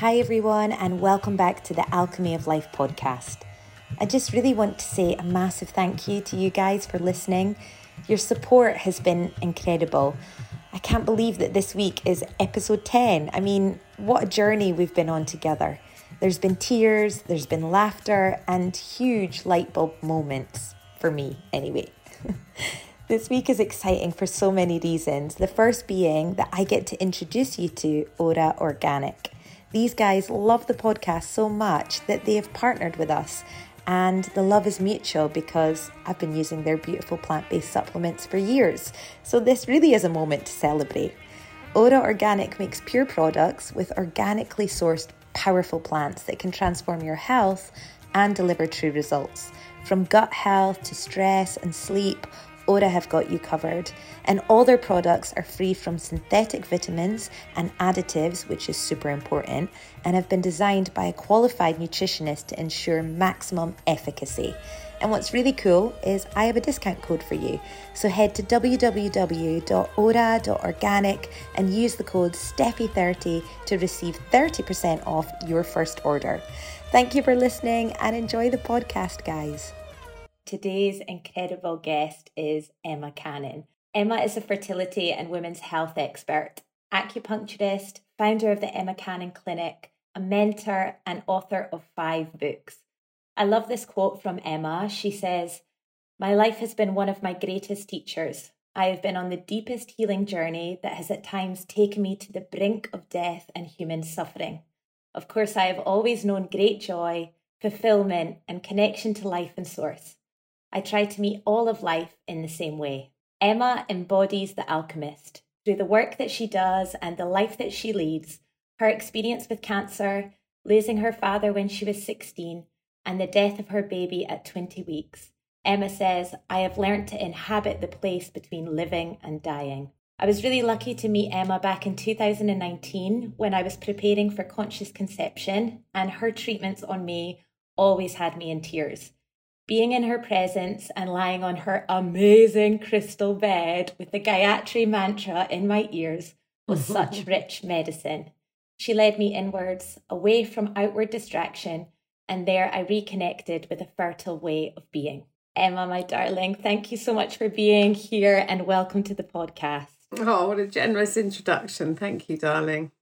Hi everyone, and welcome back to the Alchemy of Life podcast. I just really want to say a massive thank you to you guys for listening. Your support has been incredible. I can't believe that this week is episode 10. I mean, what a journey we've been on together. There's been tears, there's been laughter, and huge light bulb moments, for me anyway. This week is exciting for so many reasons. The first being that I get to introduce you to Ora Organic. These guys love the podcast so much that they have partnered with us, and the love is mutual because I've been using their beautiful plant-based supplements for years. So this really is a moment to celebrate. Ora Organic makes pure products with organically sourced powerful plants that can transform your health and deliver true results. From gut health to stress and sleep, Ora have got you covered, and all their products are free from synthetic vitamins and additives, which is super important, and have been designed by a qualified nutritionist to ensure maximum efficacy. And what's really cool is I have a discount code for you. So head to www.ora.organic and use the code STEFFY30 to receive 30% off your first order. Thank you for listening and enjoy the podcast, guys. Today's incredible guest is Emma Cannon. Emma is a fertility and women's health expert, acupuncturist, founder of the Emma Cannon Clinic, a mentor and author of 5 books. I love this quote from Emma. She says, "My life has been one of my greatest teachers. I have been on the deepest healing journey that has at times taken me to the brink of death and human suffering. Of course, I have always known great joy, fulfillment, and connection to life and source. I try to meet all of life in the same way." Emma embodies the alchemist. Through the work that she does and the life that she leads, her experience with cancer, losing her father when she was 16, and the death of her baby at 20 weeks, Emma says, "I have learned to inhabit the place between living and dying." I was really lucky to meet Emma back in 2019 when I was preparing for conscious conception, and her treatments on me always had me in tears. Being in her presence and lying on her amazing crystal bed with the Gayatri mantra in my ears was such rich medicine. She led me inwards, away from outward distraction, and there I reconnected with a fertile way of being. Emma, my darling, thank you so much for being here and welcome to the podcast. Oh, what a generous introduction. Thank you, darling.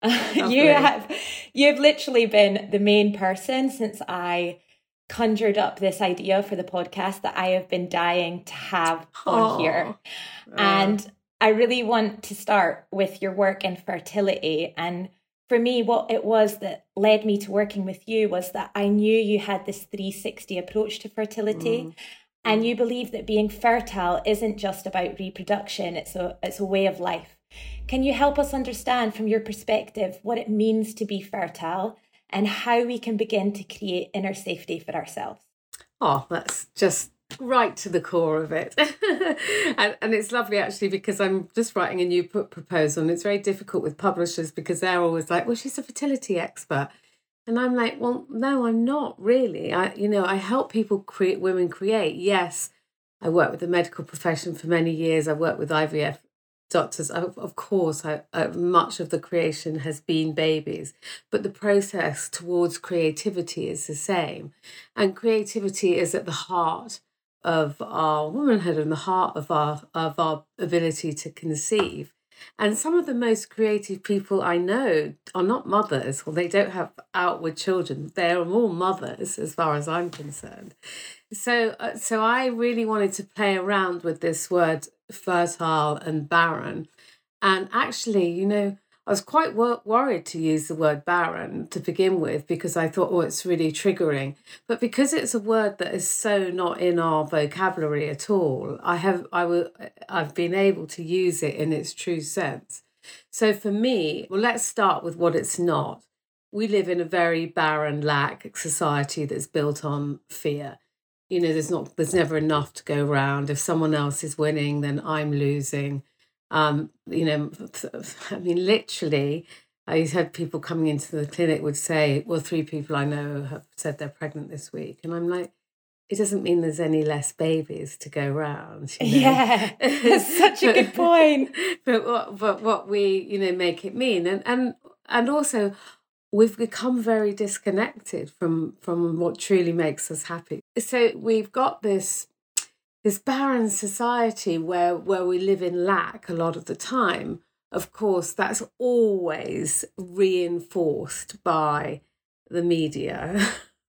You've literally been the main person since I conjured up this idea for the podcast that I have been dying to have on here. And I really want to start with your work in fertility. And for me, what it was that led me to working with you was that I knew you had this 360 approach to fertility. And you believe that being fertile isn't just about reproduction, it's a way of life. Can you help us understand from your perspective what it means to be fertile and how we can begin to create inner safety for ourselves? Oh, that's just right to the core of it. and it's lovely, actually, because I'm just writing a new book proposal, and it's very difficult with publishers because they're always like, well, she's a fertility expert. And I'm like, well, no, I'm not really. I help people women create. Yes, I work with the medical profession for many years. I work with IVF doctors. Of course, much of the creation has been babies, but the process towards creativity is the same. And creativity is at the heart of our womanhood and the heart of our ability to conceive. And some of the most creative people I know are not mothers, or they don't have outward children. They're all mothers, as far as I'm concerned. So I really wanted to play around with this word fertile and barren. And actually, I was quite worried to use the word barren to begin with because I thought, it's really triggering. But because it's a word that is so not in our vocabulary at all, I've been able to use it in its true sense. So for me, let's start with what it's not. We live in a very barren, lack society that's built on fear. There's never enough to go around. If someone else is winning, then I'm losing. Literally, I had people coming into the clinic would say, well, 3 people I know have said they're pregnant this week. And I'm like, it doesn't mean there's any less babies to go round. Yeah, that's such a good point. But what we, make it mean. And also, we've become very disconnected from what truly makes us happy. So we've got this barren society where we live in lack a lot of the time. Of course, that's always reinforced by the media,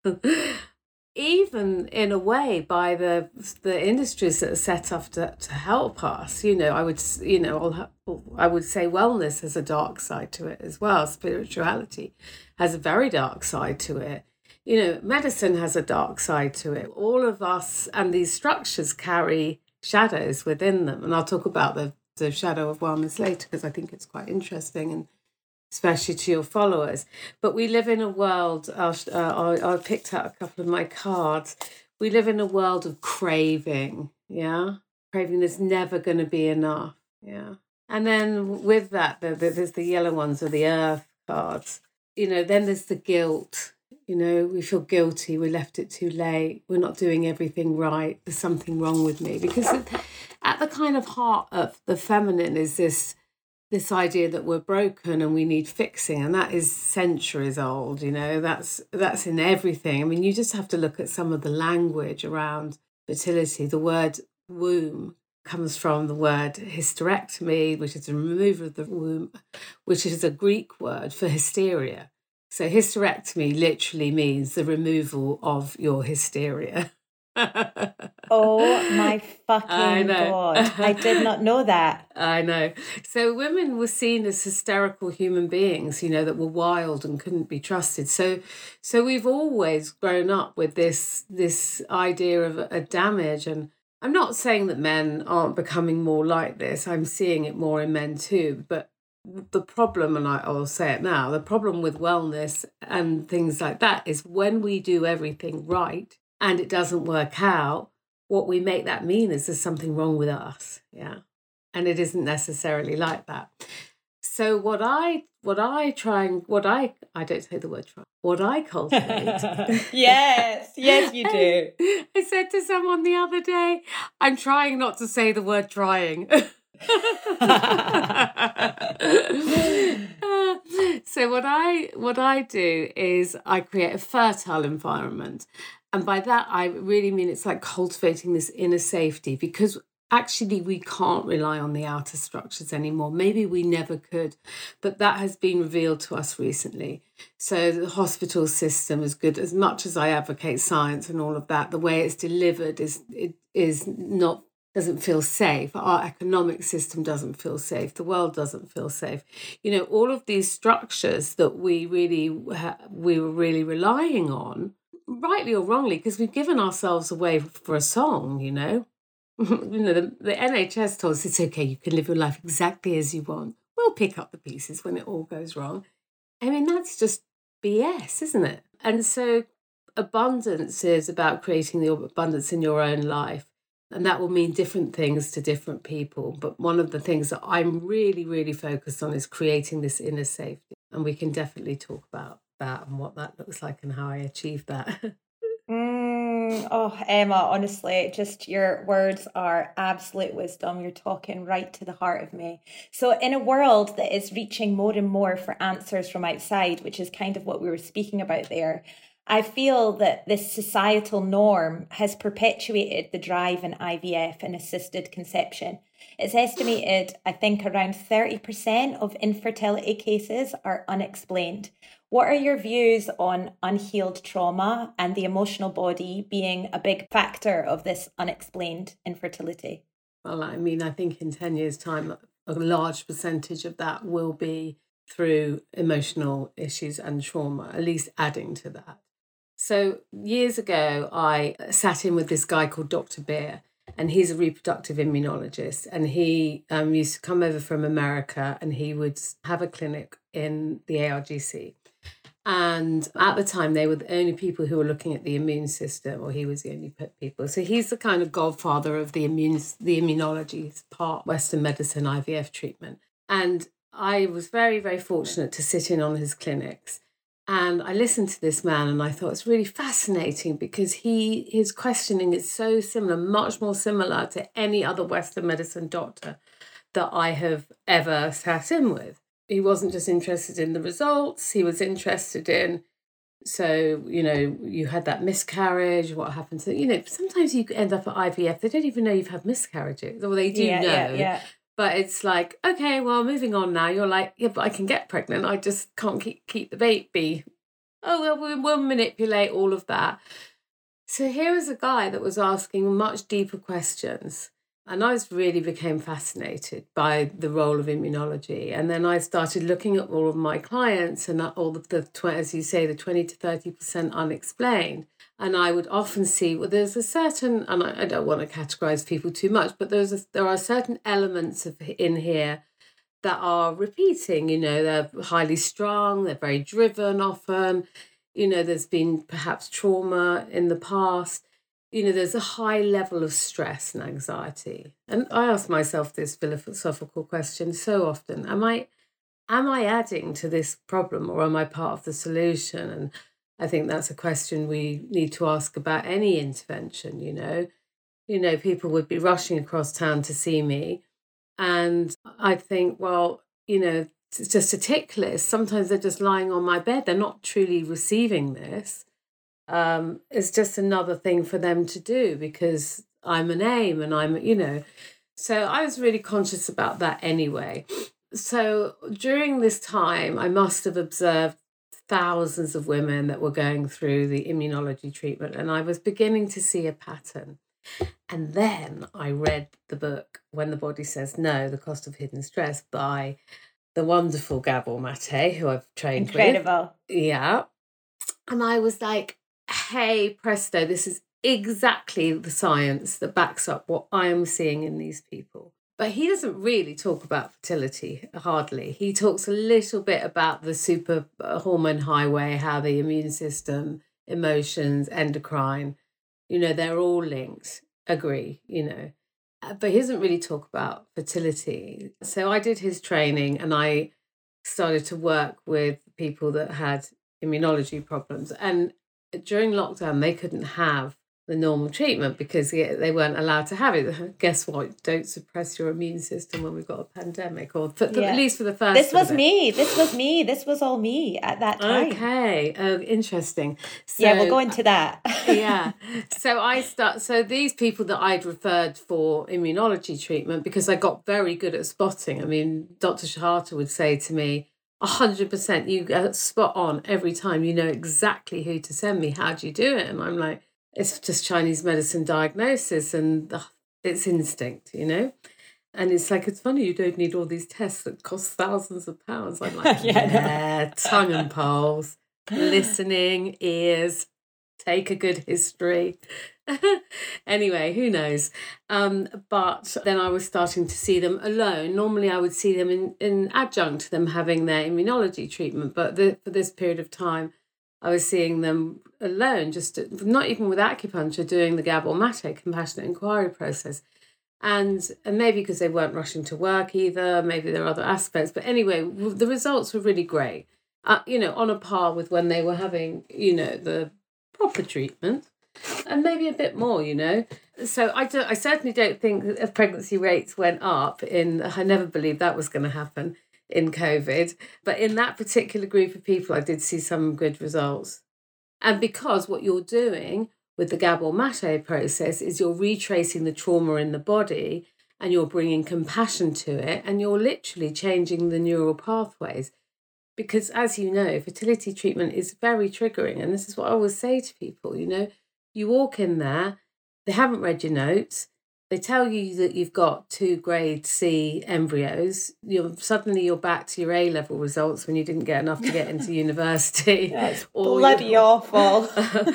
even in a way by the industries that are set up to help us. I would say wellness has a dark side to it as well. Spirituality has a very dark side to it. Medicine has a dark side to it. All of us and these structures carry shadows within them. And I'll talk about the shadow of wellness later, because I think it's quite interesting, and especially to your followers. But we live in a world, I picked out a couple of my cards. We live in a world of craving, yeah? Craving, there's never going to be enough, yeah? And then with that, there's the yellow ones, or the earth cards. Then there's the guilt. We feel guilty, we left it too late, we're not doing everything right, there's something wrong with me. Because at the kind of heart of the feminine is this idea that we're broken and we need fixing, and that is centuries old. That's in everything. I mean, you just have to look at some of the language around fertility. The word womb comes from the word hysterectomy, which is the removal of the womb, which is a Greek word for hysteria. So hysterectomy literally means the removal of your hysteria. Oh my fucking God. I did not know that. I know. So women were seen as hysterical human beings, that were wild and couldn't be trusted. So we've always grown up with this idea of a damage. And I'm not saying that men aren't becoming more like this. I'm seeing it more in men too. But the problem, and I'll say it now, the problem with wellness and things like that is when we do everything right and it doesn't work out, what we make that mean is there's something wrong with us, yeah? And it isn't necessarily like that. So what I don't say the word try, what I cultivate. Yes, you do. I said to someone the other day, I'm trying not to say the word trying. So what I do is I create a fertile environment, and by that I really mean it's like cultivating this inner safety, because actually we can't rely on the outer structures anymore. Maybe we never could, but that has been revealed to us recently. So the hospital system, as good as much as I advocate science and all of that, the way it's delivered doesn't feel safe. Our economic system doesn't feel safe. The world doesn't feel safe. All of these structures that we were really relying on, rightly or wrongly, because we've given ourselves away for a song, the NHS told us it's okay, you can live your life exactly as you want. We'll pick up the pieces when it all goes wrong. I mean, that's just BS, isn't it? And so abundance is about creating the abundance in your own life. And that will mean different things to different people. But one of the things that I'm really, really focused on is creating this inner safety. And we can definitely talk about that and what that looks like and how I achieve that. Oh, Emma, honestly, just your words are absolute wisdom. You're talking right to the heart of me. So in a world that is reaching more and more for answers from outside, which is kind of what we were speaking about there, I feel that this societal norm has perpetuated the drive in IVF and assisted conception. It's estimated, I think, around 30% of infertility cases are unexplained. What are your views on unhealed trauma and the emotional body being a big factor of this unexplained infertility? Well, I mean, I think in 10 years' time, a large percentage of that will be through emotional issues and trauma, at least adding to that. So years ago, I sat in with this guy called Dr. Beer, and he's a reproductive immunologist. And he used to come over from America, and he would have a clinic in the ARGC. And at the time, they were the only people who were looking at the immune system, or he was the only people. So he's the kind of godfather of the immunology part, Western medicine, IVF treatment. And I was very, very fortunate to sit in on his clinics. And I listened to this man and I thought it's really fascinating because his questioning is so similar, much more similar to any other Western medicine doctor that I have ever sat in with. he wasn't just interested in the results, he was interested in, so, you had that miscarriage, what happened to, sometimes you end up at IVF, they don't even know you've had miscarriages, or they do know. Yeah. But it's like, okay, well, moving on now. You're like, yeah, but I can get pregnant. I just can't keep the baby. Oh, well, we'll manipulate all of that. So here was a guy that was asking much deeper questions. And I really became fascinated by the role of immunology. And then I started looking at all of my clients and all of the, as you say, the 20 to 30% unexplained. And I would often see, well, there's a certain, and I don't want to categorize people too much, but there are certain elements in here that are repeating. They're highly strung, they're very driven often. There's been perhaps trauma in the past. There's a high level of stress and anxiety. And I ask myself this philosophical question so often: Am I adding to this problem, or am I part of the solution? And I think that's a question we need to ask about any intervention. People would be rushing across town to see me, and I think, well, it's just a tick list. Sometimes they're just lying on my bed. They're not truly receiving this. It's just another thing for them to do because I'm a name and I'm. So I was really conscious about that anyway. So during this time, I must have observed thousands of women that were going through the immunology treatment, and I was beginning to see a pattern. And then I read the book When the Body Says No, The Cost of Hidden Stress by the wonderful Gabor Mate, who I've trained with. Incredible. Yeah. And I was like, hey, presto, this is exactly the science that backs up what I am seeing in these people. But he doesn't really talk about fertility, hardly. He talks a little bit about the super hormone highway, how the immune system, emotions, endocrine, they're all linked, agree, But he doesn't really talk about fertility. So I did his training and I started to work with people that had immunology problems. And during lockdown, they couldn't have the normal treatment because they weren't allowed to have it. Guess what? Don't suppress your immune system when we've got a pandemic, or at least for the first. This was me. This was all me at that time. Okay, interesting. So, yeah, we'll go into that. Yeah. So these people that I'd referred for immunology treatment, because I got very good at spotting. I mean, Dr. Shahata would say to me, 100%, you get spot on every time. You know exactly who to send me. How do you do it? And I'm like, it's just Chinese medicine diagnosis and it's instinct, And it's like, it's funny, you don't need all these tests that cost thousands of pounds. I'm like, tongue and pulse, listening, ears, take a good history. Anyway, who knows? But then I was starting to see them alone. Normally I would see them in adjunct to them having their immunology treatment. But for this period of time, I was seeing them alone, just not even with acupuncture, doing the Gabor Mate compassionate inquiry process. And maybe because they weren't rushing to work either, maybe there are other aspects. But anyway, the results were really great, on a par with when they were having, the proper treatment and maybe a bit more, So I certainly don't think that pregnancy rates went up I never believed that was going to happen in COVID. But in that particular group of people, I did see some good results. And because what you're doing with the Gabor Mate process is you're retracing the trauma in the body and you're bringing compassion to it and you're literally changing the neural pathways. Because as you know, fertility treatment is very triggering. And this is what I always say to people, you walk in there, they haven't read your notes, they tell you that you've got 2 grade C embryos. Suddenly you're back to your A-level results when you didn't get enough to get into university. That's bloody awful.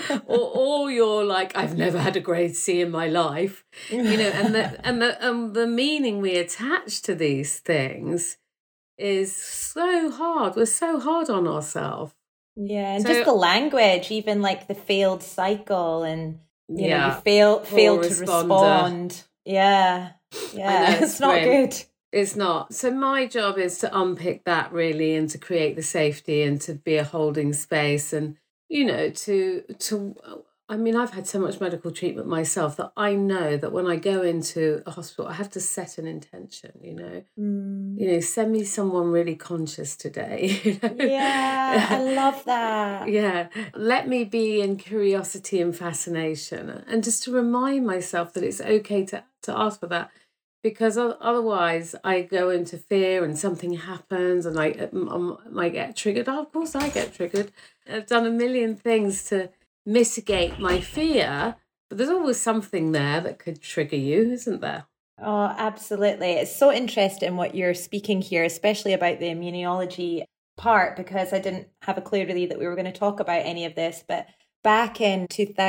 or you're like, I've never had a grade C in my life. And the meaning we attach to these things is so hard. We're so hard on ourselves. Yeah, and just the language, even like the failed cycle and you fail to respond. Yeah. It's not good. It's not. So my job is to unpick that really and to create the safety and to be a holding space and, to I mean, I've had so much medical treatment myself that I know that when I go into a hospital, I have to set an intention, send me someone really conscious today. Yeah, I love that. Yeah, let me be in curiosity and fascination, and just to remind myself that it's okay to ask for that, because otherwise I go into fear and something happens and I might get triggered. Oh, of course I get triggered. I've done a million things to mitigate my fear, but there's always something there that could trigger you, isn't there? Oh, absolutely. It's so interesting what you're speaking here, especially about the immunology part, because I didn't have a clue really that we were going to talk about any of this. But back in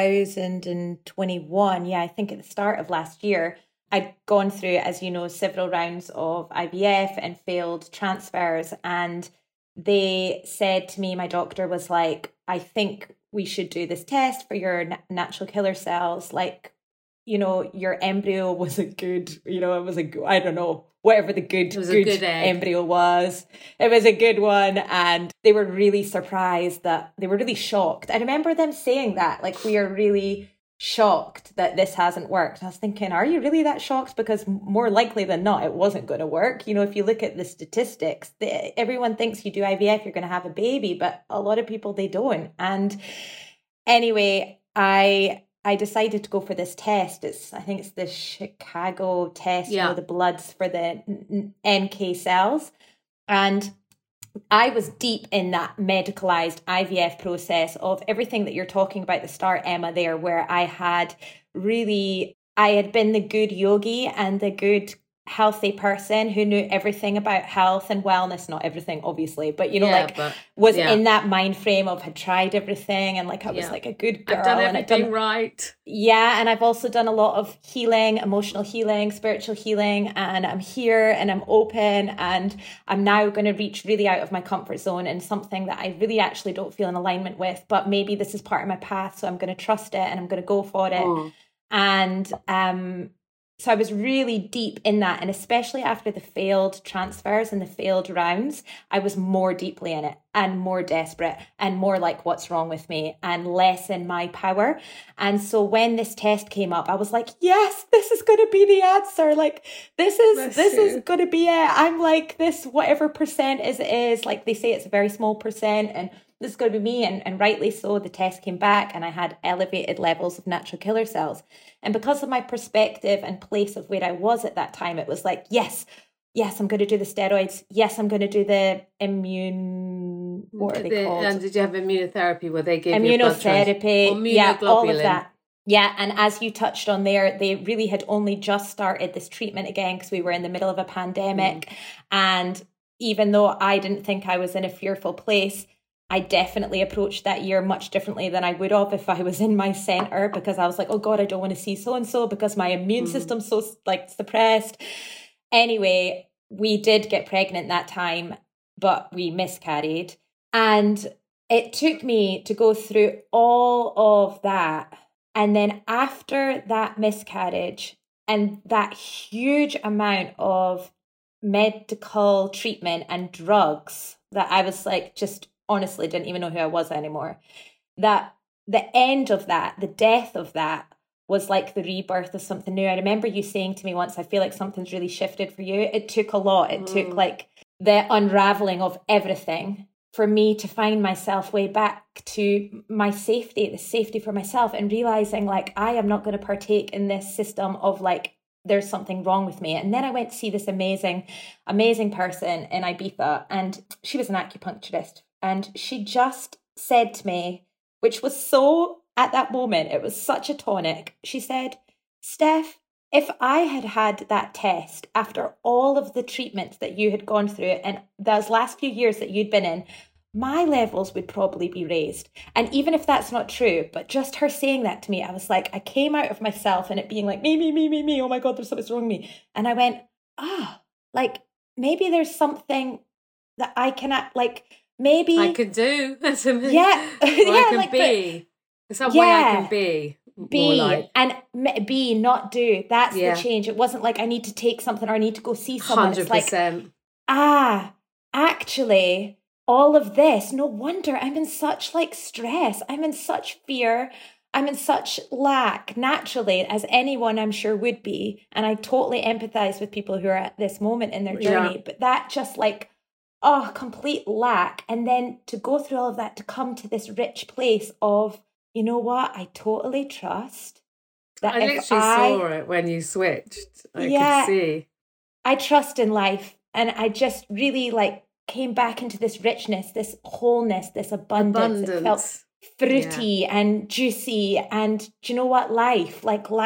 2021, I think at the start of last year, I'd gone through, as you know, several rounds of IVF and failed transfers. And they said to me, my doctor was like, I think we should do this test for your natural killer cells. Like, your embryo was a good, it was I don't know, whatever the good embryo was. It was a good one. And they were really surprised they were really shocked. I remember them saying that, like, we are really shocked that this hasn't worked. I was thinking, are you really that shocked? Because more likely than not, it wasn't going to work. If you look at the statistics, everyone thinks you do IVF, you're going to have a baby, but a lot of people, they don't. And anyway, I decided to go for this test. I think it's the Chicago test, the bloods for the NK cells. And I was deep in that medicalized IVF process of everything that you're talking about at the start, Emma, there, where I had been the good yogi and the good healthy person who knew everything about health and wellness, not everything obviously, but in that mind frame of had tried everything, and like I was like a good girl. I've done everything right. Yeah, and I've also done a lot of healing, emotional healing, spiritual healing, and I'm here and I'm open, and I'm now going to reach really out of my comfort zone and something that I really actually don't feel in alignment with, but maybe this is part of my path, so I'm going to trust it and I'm going to go for it. And so I was really deep in that. And especially after the failed transfers and the failed rounds, I was more deeply in it and more desperate and more like, what's wrong with me, and less in my power. And so when this test came up, I was like, yes, this is going to be the answer. Like, this is going to be it. I'm like, this, whatever percent it is, like they say it's a very small percent, and this is going to be me. And rightly so, the test came back and I had elevated levels of natural killer cells. And because of my perspective and place of where I was at that time, it was like, yes, I'm going to do the steroids. Yes, I'm going to do the what are they called? And did you have immunotherapy where they gave immunotherapy? Yeah, all of that. Yeah, and as you touched on there, they really had only just started this treatment again because we were in the middle of a pandemic. And even though I didn't think I was in a fearful place, I definitely approached that year much differently than I would have if I was in my center, because I was like, oh God, I don't want to see so-and-so because my immune system's so suppressed. Anyway, we did get pregnant that time, but we miscarried. And it took me to go through all of that. And then after that miscarriage and that huge amount of medical treatment and drugs that I was like, just honestly didn't even know who I was anymore. That the end of that, the death of that, was like the rebirth of something new. I remember you saying to me once, I feel like something's really shifted for you. It took a lot. It took like the unraveling of everything for me to find myself way back to my safety, the safety for myself, and realizing like I am not going to partake in this system of like there's something wrong with me. And then I went to see this amazing person in Ibiza, and she was an acupuncturist. And she just said to me, which was so, at that moment, it was such a tonic. She said, Steph, if I had had that test after all of the treatments that you had gone through and those last few years that you'd been in, my levels would probably be raised. And even if that's not true, but just her saying that to me, I was like, I came out of myself and it being like, me. Oh my God, there's something wrong with me. And I went, like maybe there's something that I cannot, like, maybe I could do. That's amazing. Yeah. I can like, be. There's some way I can be. Like. And be, not do. That's the change. It wasn't like I need to take something or I need to go see someone. 100%. It's like, actually, all of this, no wonder I'm in such like stress. I'm in such fear. I'm in such lack naturally, as anyone I'm sure would be. And I totally empathize with people who are at this moment in their journey. Yeah. But that just like, oh, complete lack. And then to go through all of that, to come to this rich place of, you know what, I totally trust that I literally saw it when you switched. I could see. I trust in life. And I just really like came back into this richness, this wholeness, this abundance. It felt fruity and juicy, and do you know what, life.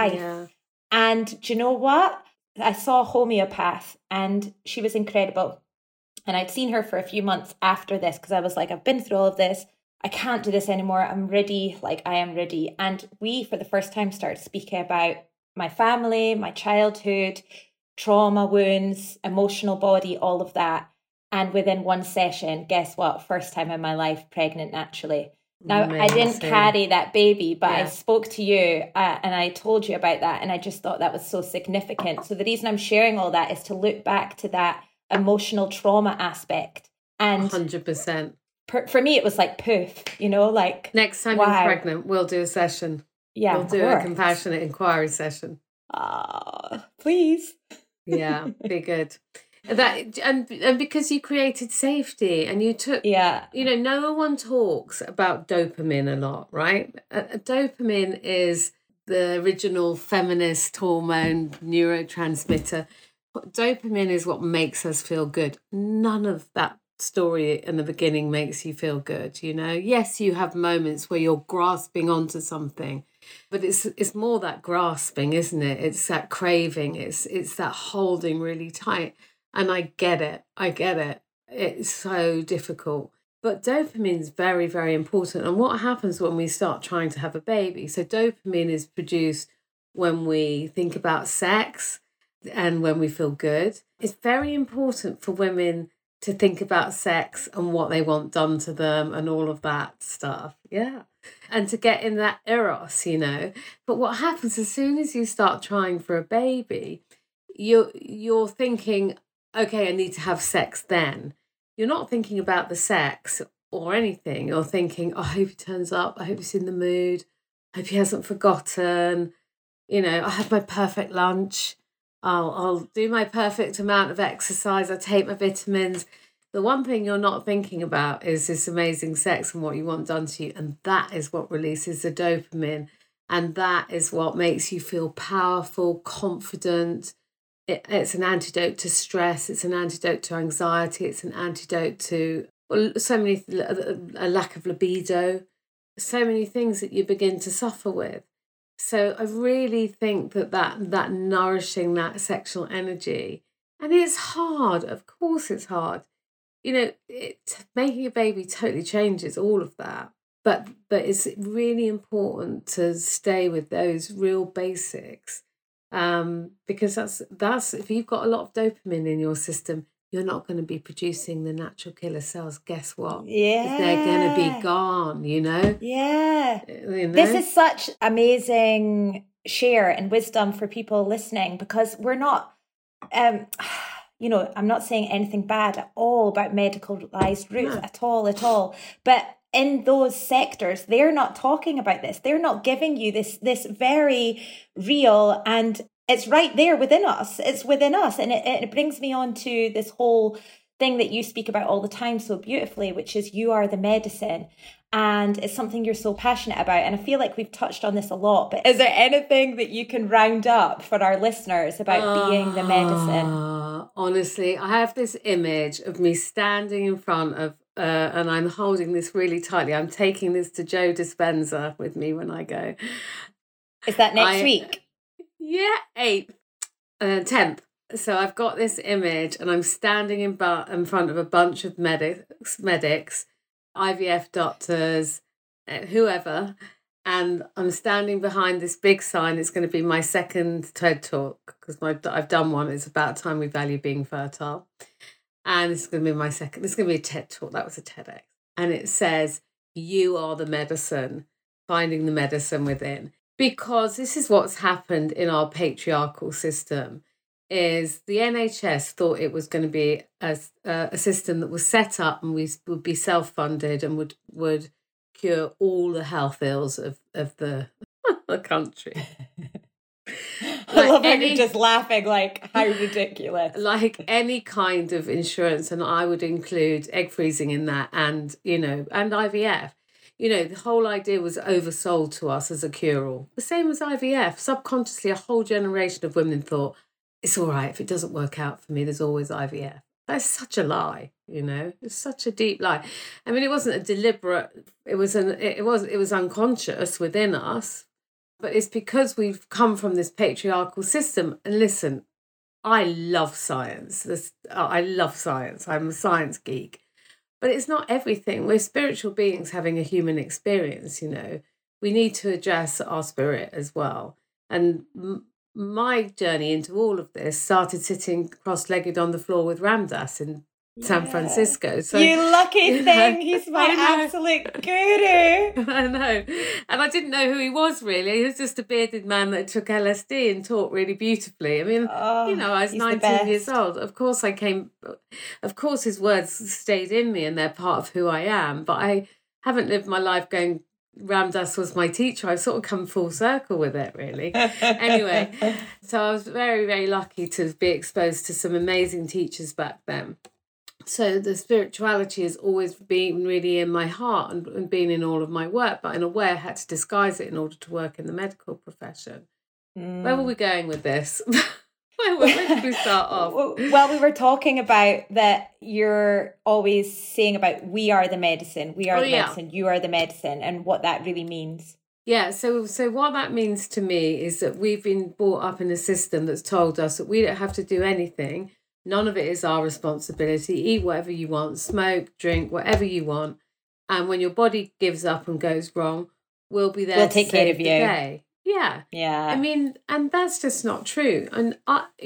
And do you know what, I saw a homeopath and she was incredible, and I'd seen her for a few months after this because I was like, I've been through all of this, I can't do this anymore, I'm ready, like I am ready. And we for the first time started speaking about my family, my childhood, trauma, wounds, emotional body, all of that. And within one session, guess what, first time in my life pregnant naturally. Now, I didn't carry that baby, but I spoke to you and I told you about that. And I just thought that was so significant. So the reason I'm sharing all that is to look back to that emotional trauma aspect. And 100%. For me, it was like poof, you know, like. Next time you're pregnant, we'll do a session. Yeah, we'll do a compassionate inquiry session. Please. Yeah, be good. That and because you created safety and you took, you know, no one talks about dopamine a lot, right? Dopamine is the original feminist hormone neurotransmitter. Dopamine is what makes us feel good. None of that story in the beginning makes you feel good, you know. Yes, you have moments where you're grasping onto something, but it's more that grasping, isn't it? It's that craving, it's that holding really tight. And I get it. It's so difficult. But dopamine is very, very important. And what happens when we start trying to have a baby? So dopamine is produced when we think about sex and when we feel good. It's very important for women to think about sex and what they want done to them and all of that stuff. Yeah. And to get in that eros, you know. But what happens as soon as you start trying for a baby, you're thinking, okay, I need to have sex then. You're not thinking about the sex or anything. You're thinking, oh, I hope he turns up. I hope he's in the mood. I hope he hasn't forgotten. You know, I have my perfect lunch. I'll do my perfect amount of exercise. I take my vitamins. The one thing you're not thinking about is this amazing sex and what you want done to you. And that is what releases the dopamine. And that is what makes you feel powerful, confident. It's an antidote to stress. It's an antidote to anxiety. It's an antidote to a lack of libido. So many things that you begin to suffer with. So I really think that nourishing that sexual energy, and it's hard. Of course, it's hard. You know, making a baby totally changes all of that. But it's really important to stay with those real basics. Because that's if you've got a lot of dopamine in your system, you're not going to be producing the natural killer cells. Guess what? Yeah, they're going to be gone. You know. Yeah. You know? This is such amazing share and wisdom for people listening, because we're not, you know, I'm not saying anything bad at all about medicalized routes at all. But in those sectors, they're not talking about this. They're not giving you this very real, and it's right there within us. It's within us. And it brings me on to this whole thing that you speak about all the time so beautifully, which is you are the medicine. And it's something you're so passionate about. And I feel like we've touched on this a lot, but is there anything that you can round up for our listeners about being the medicine? Honestly, I have this image of me standing in front of and I'm holding this really tightly. I'm taking this to Joe Dispenza with me when I go. Is that next week? Yeah, 8th, 10th. So I've got this image and I'm standing in front of a bunch of medics, IVF doctors, whoever, and I'm standing behind this big sign. It's going to be my second TED Talk, because I've done one. It's about time we value being fertile. And this is going to be my second. This is going to be a TED Talk. That was a TEDx. And it says, you are the medicine, finding the medicine within. Because this is what's happened in our patriarchal system, is the NHS thought it was going to be a system that was set up and we would be self-funded and would cure all the health ills of the, the country. I love how you're just laughing, like, how ridiculous. Like any kind of insurance, and I would include egg freezing in that, and, you know, and IVF. You know, the whole idea was oversold to us as a cure-all. The same as IVF. Subconsciously, a whole generation of women thought, it's all right, if it doesn't work out for me, there's always IVF. That's such a lie, you know. It's such a deep lie. I mean, it wasn't a deliberate, it was unconscious within us, but it's because we've come from this patriarchal system. And listen, I love science. I love science. I'm a science geek. But it's not everything. We're spiritual beings having a human experience, you know. We need to address our spirit as well. And my journey into all of this started sitting cross-legged on the floor with Ramdas in San Francisco. So, you lucky thing, he's my absolute guru. I know. And I didn't know who he was really. He was just a bearded man that took LSD and taught really beautifully. I mean, you know, I was 19 years old. Of course his words stayed in me and they're part of who I am. But I haven't lived my life going, Ramdas was my teacher. I've sort of come full circle with it, really. Anyway, so I was very, very lucky to be exposed to some amazing teachers back then. So the spirituality has always been really in my heart and been in all of my work, but in a way I had to disguise it in order to work in the medical profession. Where were we going with this? Where did we start off? Well, we were talking about that you're always saying about we are the medicine, medicine, you are the medicine, and what that really means. Yeah, so what that means to me is that we've been brought up in a system that's told us that we don't have to do anything. None of it is our responsibility. Eat whatever you want, smoke, drink, whatever you want. And when your body gives up and goes wrong, we'll be there to take care of you. Day. Yeah. Yeah. I mean, and that's just not true. And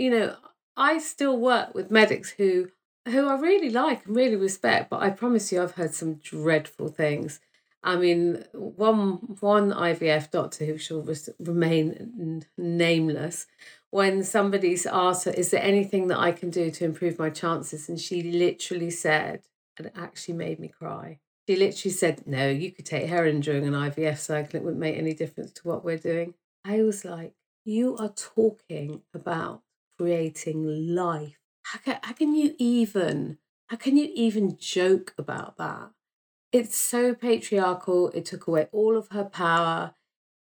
I still work with medics who I really like and really respect, but I promise you I've heard some dreadful things. I mean, one IVF doctor who shall remain nameless, when somebody's asked her, is there anything that I can do to improve my chances? And she literally said, and it actually made me cry. She literally said, no, you could take heroin during an IVF cycle. It wouldn't make any difference to what we're doing. I was like, you are talking about creating life. How can you even joke about that? It's so patriarchal. It took away all of her power.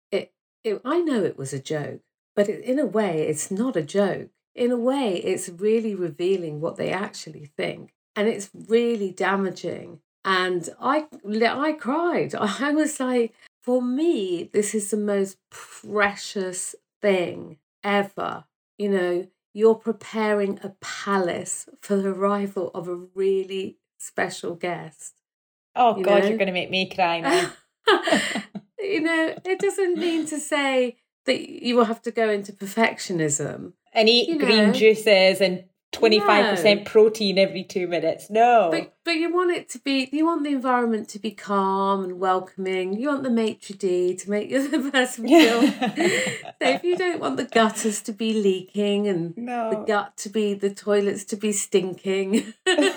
I know it was a joke. But in a way, it's not a joke. In a way, it's really revealing what they actually think. And it's really damaging. And I cried. I was like, for me, this is the most precious thing ever. You know, you're preparing a palace for the arrival of a really special guest. Oh, God, you're going to make me cry now. You know, it doesn't mean to say that you will have to go into perfectionism and eat green juices and 25% protein every 2 minutes. No, but you want it to be. You want the environment to be calm and welcoming. You want the maitre d' to make the other person feel. So if you don't want the gutters to be leaking and the toilets to be stinking.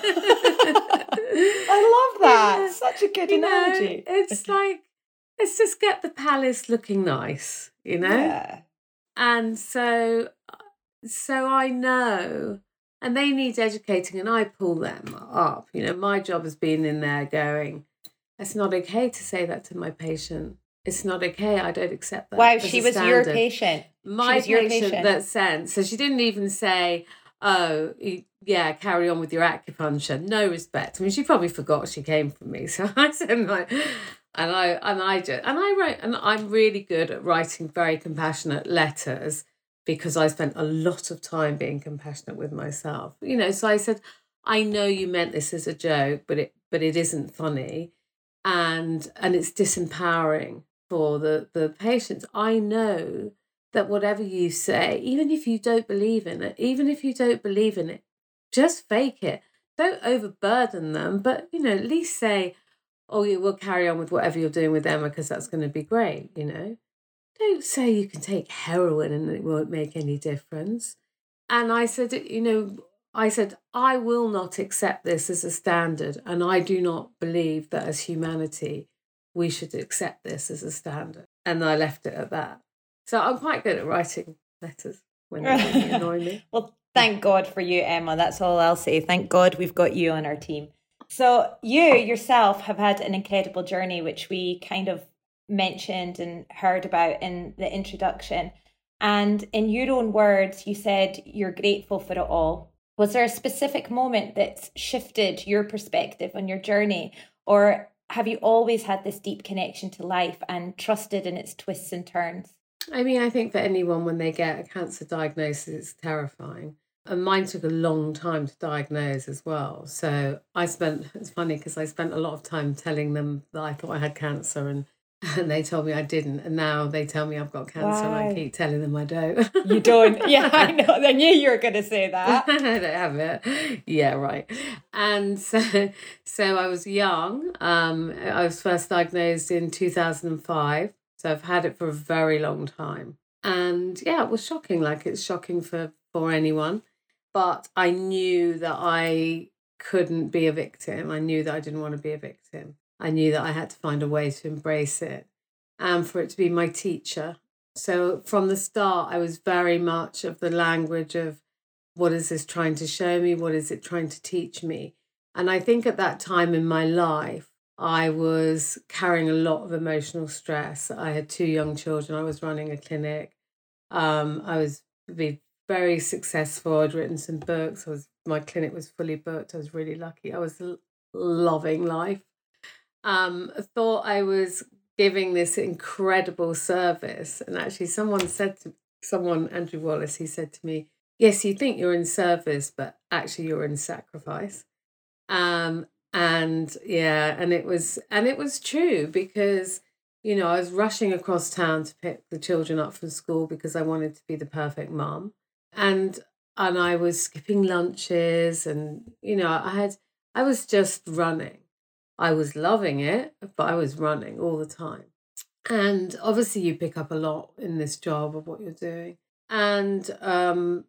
I love that. Yeah. Such a good analogy. It's like, let's just get the palace looking nice, you know? Yeah. And so I know, and they need educating, and I pull them up. You know, my job has been in there going, it's not okay to say that to my patient. It's not okay. I don't accept that. Wow, she was your patient. My patient that sent. So she didn't even say, oh, yeah, carry on with your acupuncture. No respect. I mean, she probably forgot she came from me. So I said, like, and I wrote, and I'm really good at writing very compassionate letters because I spent a lot of time being compassionate with myself. You know, so I said, I know you meant this as a joke, but it isn't funny, and it's disempowering for the patients. I know that whatever you say, even if you don't believe in it, just fake it. Don't overburden them, but, you know, at least say, oh, yeah, we'll carry on with whatever you're doing with Emma because that's going to be great, you know. Don't say you can take heroin and it won't make any difference. And I said, I will not accept this as a standard, and I do not believe that as humanity we should accept this as a standard. And I left it at that. So I'm quite good at writing letters when they really annoy me. Well, thank God for you, Emma. That's all I'll say. Thank God we've got you on our team. So you yourself have had an incredible journey, which we kind of mentioned and heard about in the introduction. And in your own words, you said you're grateful for it all. Was there a specific moment that's shifted your perspective on your journey? Or have you always had this deep connection to life and trusted in its twists and turns? I mean, I think for anyone, when they get a cancer diagnosis, it's terrifying. And mine took a long time to diagnose as well. So it's funny because I spent a lot of time telling them that I thought I had cancer and they told me I didn't. And now they tell me I've got cancer and I keep telling them I don't. You don't? Yeah, I know. I knew you were going to say that. I don't have it. Yeah, right. And so I was young. I was first diagnosed in 2005. So I've had it for a very long time. And yeah, it was shocking. Like, it's shocking for anyone. But I knew that I couldn't be a victim. I knew that I didn't want to be a victim. I knew that I had to find a way to embrace it and for it to be my teacher. So from the start, I was very much of the language of, what is this trying to show me? What is it trying to teach me? And I think at that time in my life, I was carrying a lot of emotional stress. I had 2 young children. I was running a clinic. I was very successful. I'd written some books. My clinic was fully booked. I was really lucky. I was loving life. I thought I was giving this incredible service. And actually Andrew Wallace, he said to me, yes, you think you're in service, but actually you're in sacrifice. And it was true because, you know, I was rushing across town to pick the children up from school because I wanted to be the perfect mum. And I was skipping lunches and, you know, I was just running. I was loving it, but I was running all the time. And obviously you pick up a lot in this job of what you're doing. And and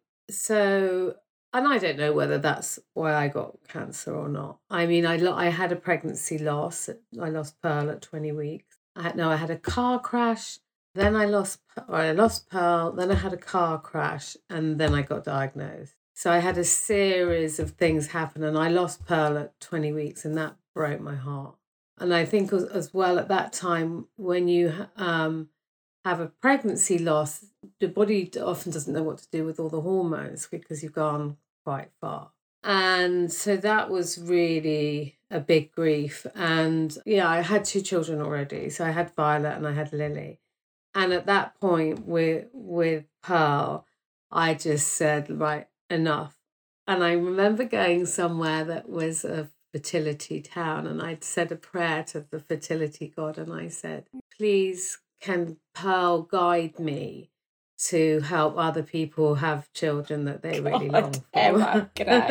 I don't know whether that's why I got cancer or not. I mean, I had a pregnancy loss. I lost Pearl at 20 weeks. I had a car crash. Then I lost Pearl. Then I had a car crash. And then I got diagnosed. So I had a series of things happen. And I lost Pearl at 20 weeks. And that broke my heart. And I think as well at that time, when you have a pregnancy loss, the body often doesn't know what to do with all the hormones because you've gone quite far. And so that was really a big grief. And yeah, I had 2 children already. So I had Violet and I had Lily. And at that point with Pearl, I just said, right, enough. And I remember going somewhere that was a fertility town, and I'd said a prayer to the fertility god, and I said, please, can Pearl guide me to help other people have children that they really long for? Emma,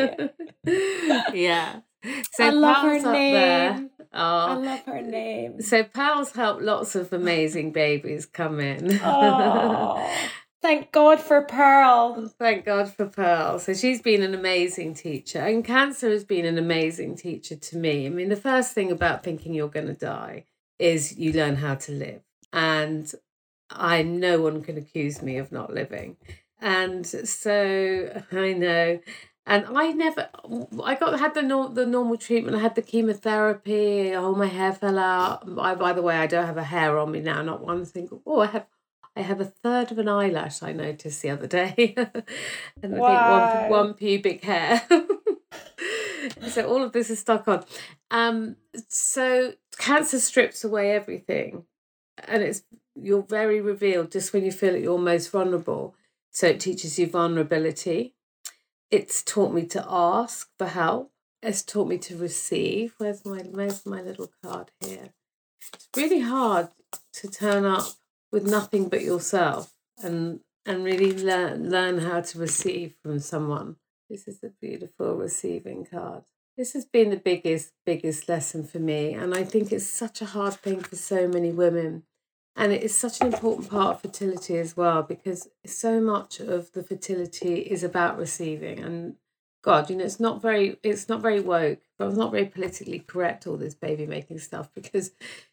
yeah. So I love Pearl's her up name. there. Oh. I love her name. So Pearl's helped lots of amazing babies come in. Oh, thank God for Pearl. Thank God for Pearl. So she's been an amazing teacher, and cancer has been an amazing teacher to me. I mean, the first thing about thinking you're going to die is you learn how to live. And no one can accuse me of not living. And so I know. And I had the normal treatment. I had the chemotherapy. Oh, my hair fell out. By the way, I don't have a hair on me now, not one single. Oh, I have a third of an eyelash, I noticed the other day. And I think one pubic hair. So all of this is stuck on. So cancer strips away everything. And you're very revealed just when you feel at your most vulnerable. So it teaches you vulnerability. It's taught me to ask for help. It's taught me to receive. Where's my little card here? It's really hard to turn up with nothing but yourself and really learn how to receive from someone. This is a beautiful receiving card. This has been the biggest lesson for me. And I think it's such a hard thing for so many women. And it is such an important part of fertility as well, because so much of the fertility is about receiving. And God, you know, it's not very woke, but it's not very politically correct, all this baby making stuff, because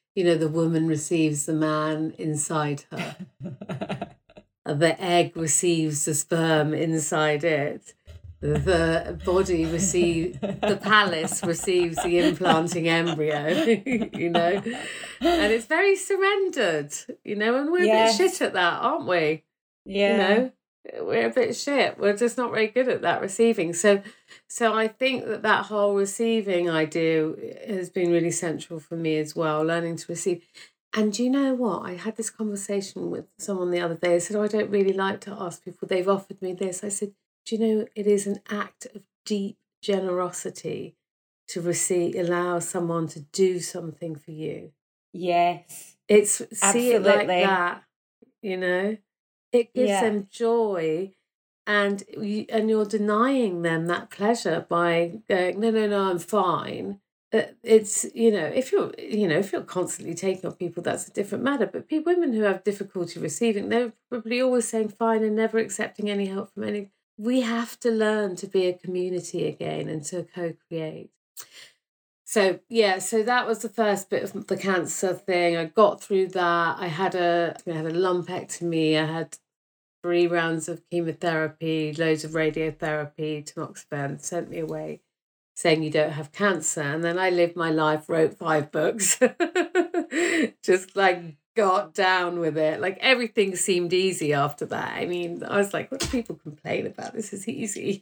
the woman receives the man inside her. The egg receives the sperm inside it. The body the palace receives the implanting embryo, and it's very surrendered, and we're a bit shit at that, aren't we? Yeah. We're a bit shit. We're just not very good at that receiving. So I think that whole receiving idea has been really central for me as well, learning to receive. And do you know what? I had this conversation with someone the other day. I said, I don't really like to ask people. They've offered me this. I said, do you know, it is an act of deep generosity to allow someone to do something for you. Yes. See absolutely. It like that, It gives them joy, and you're denying them that pleasure by going, no, I'm fine. It's, if you're constantly taking off people, that's a different matter. But women who have difficulty receiving, they're probably always saying fine and never accepting any help from any. We have to learn to be a community again and to co-create. So that was the first bit of the cancer thing. I got through that. I had a lumpectomy. I had 3 rounds of chemotherapy, loads of radiotherapy, tamoxifen, sent me away saying you don't have cancer. And then I lived my life, wrote 5 books, just got down with it. Everything seemed easy after that. I mean, I was like, what do people complain about? This is easy.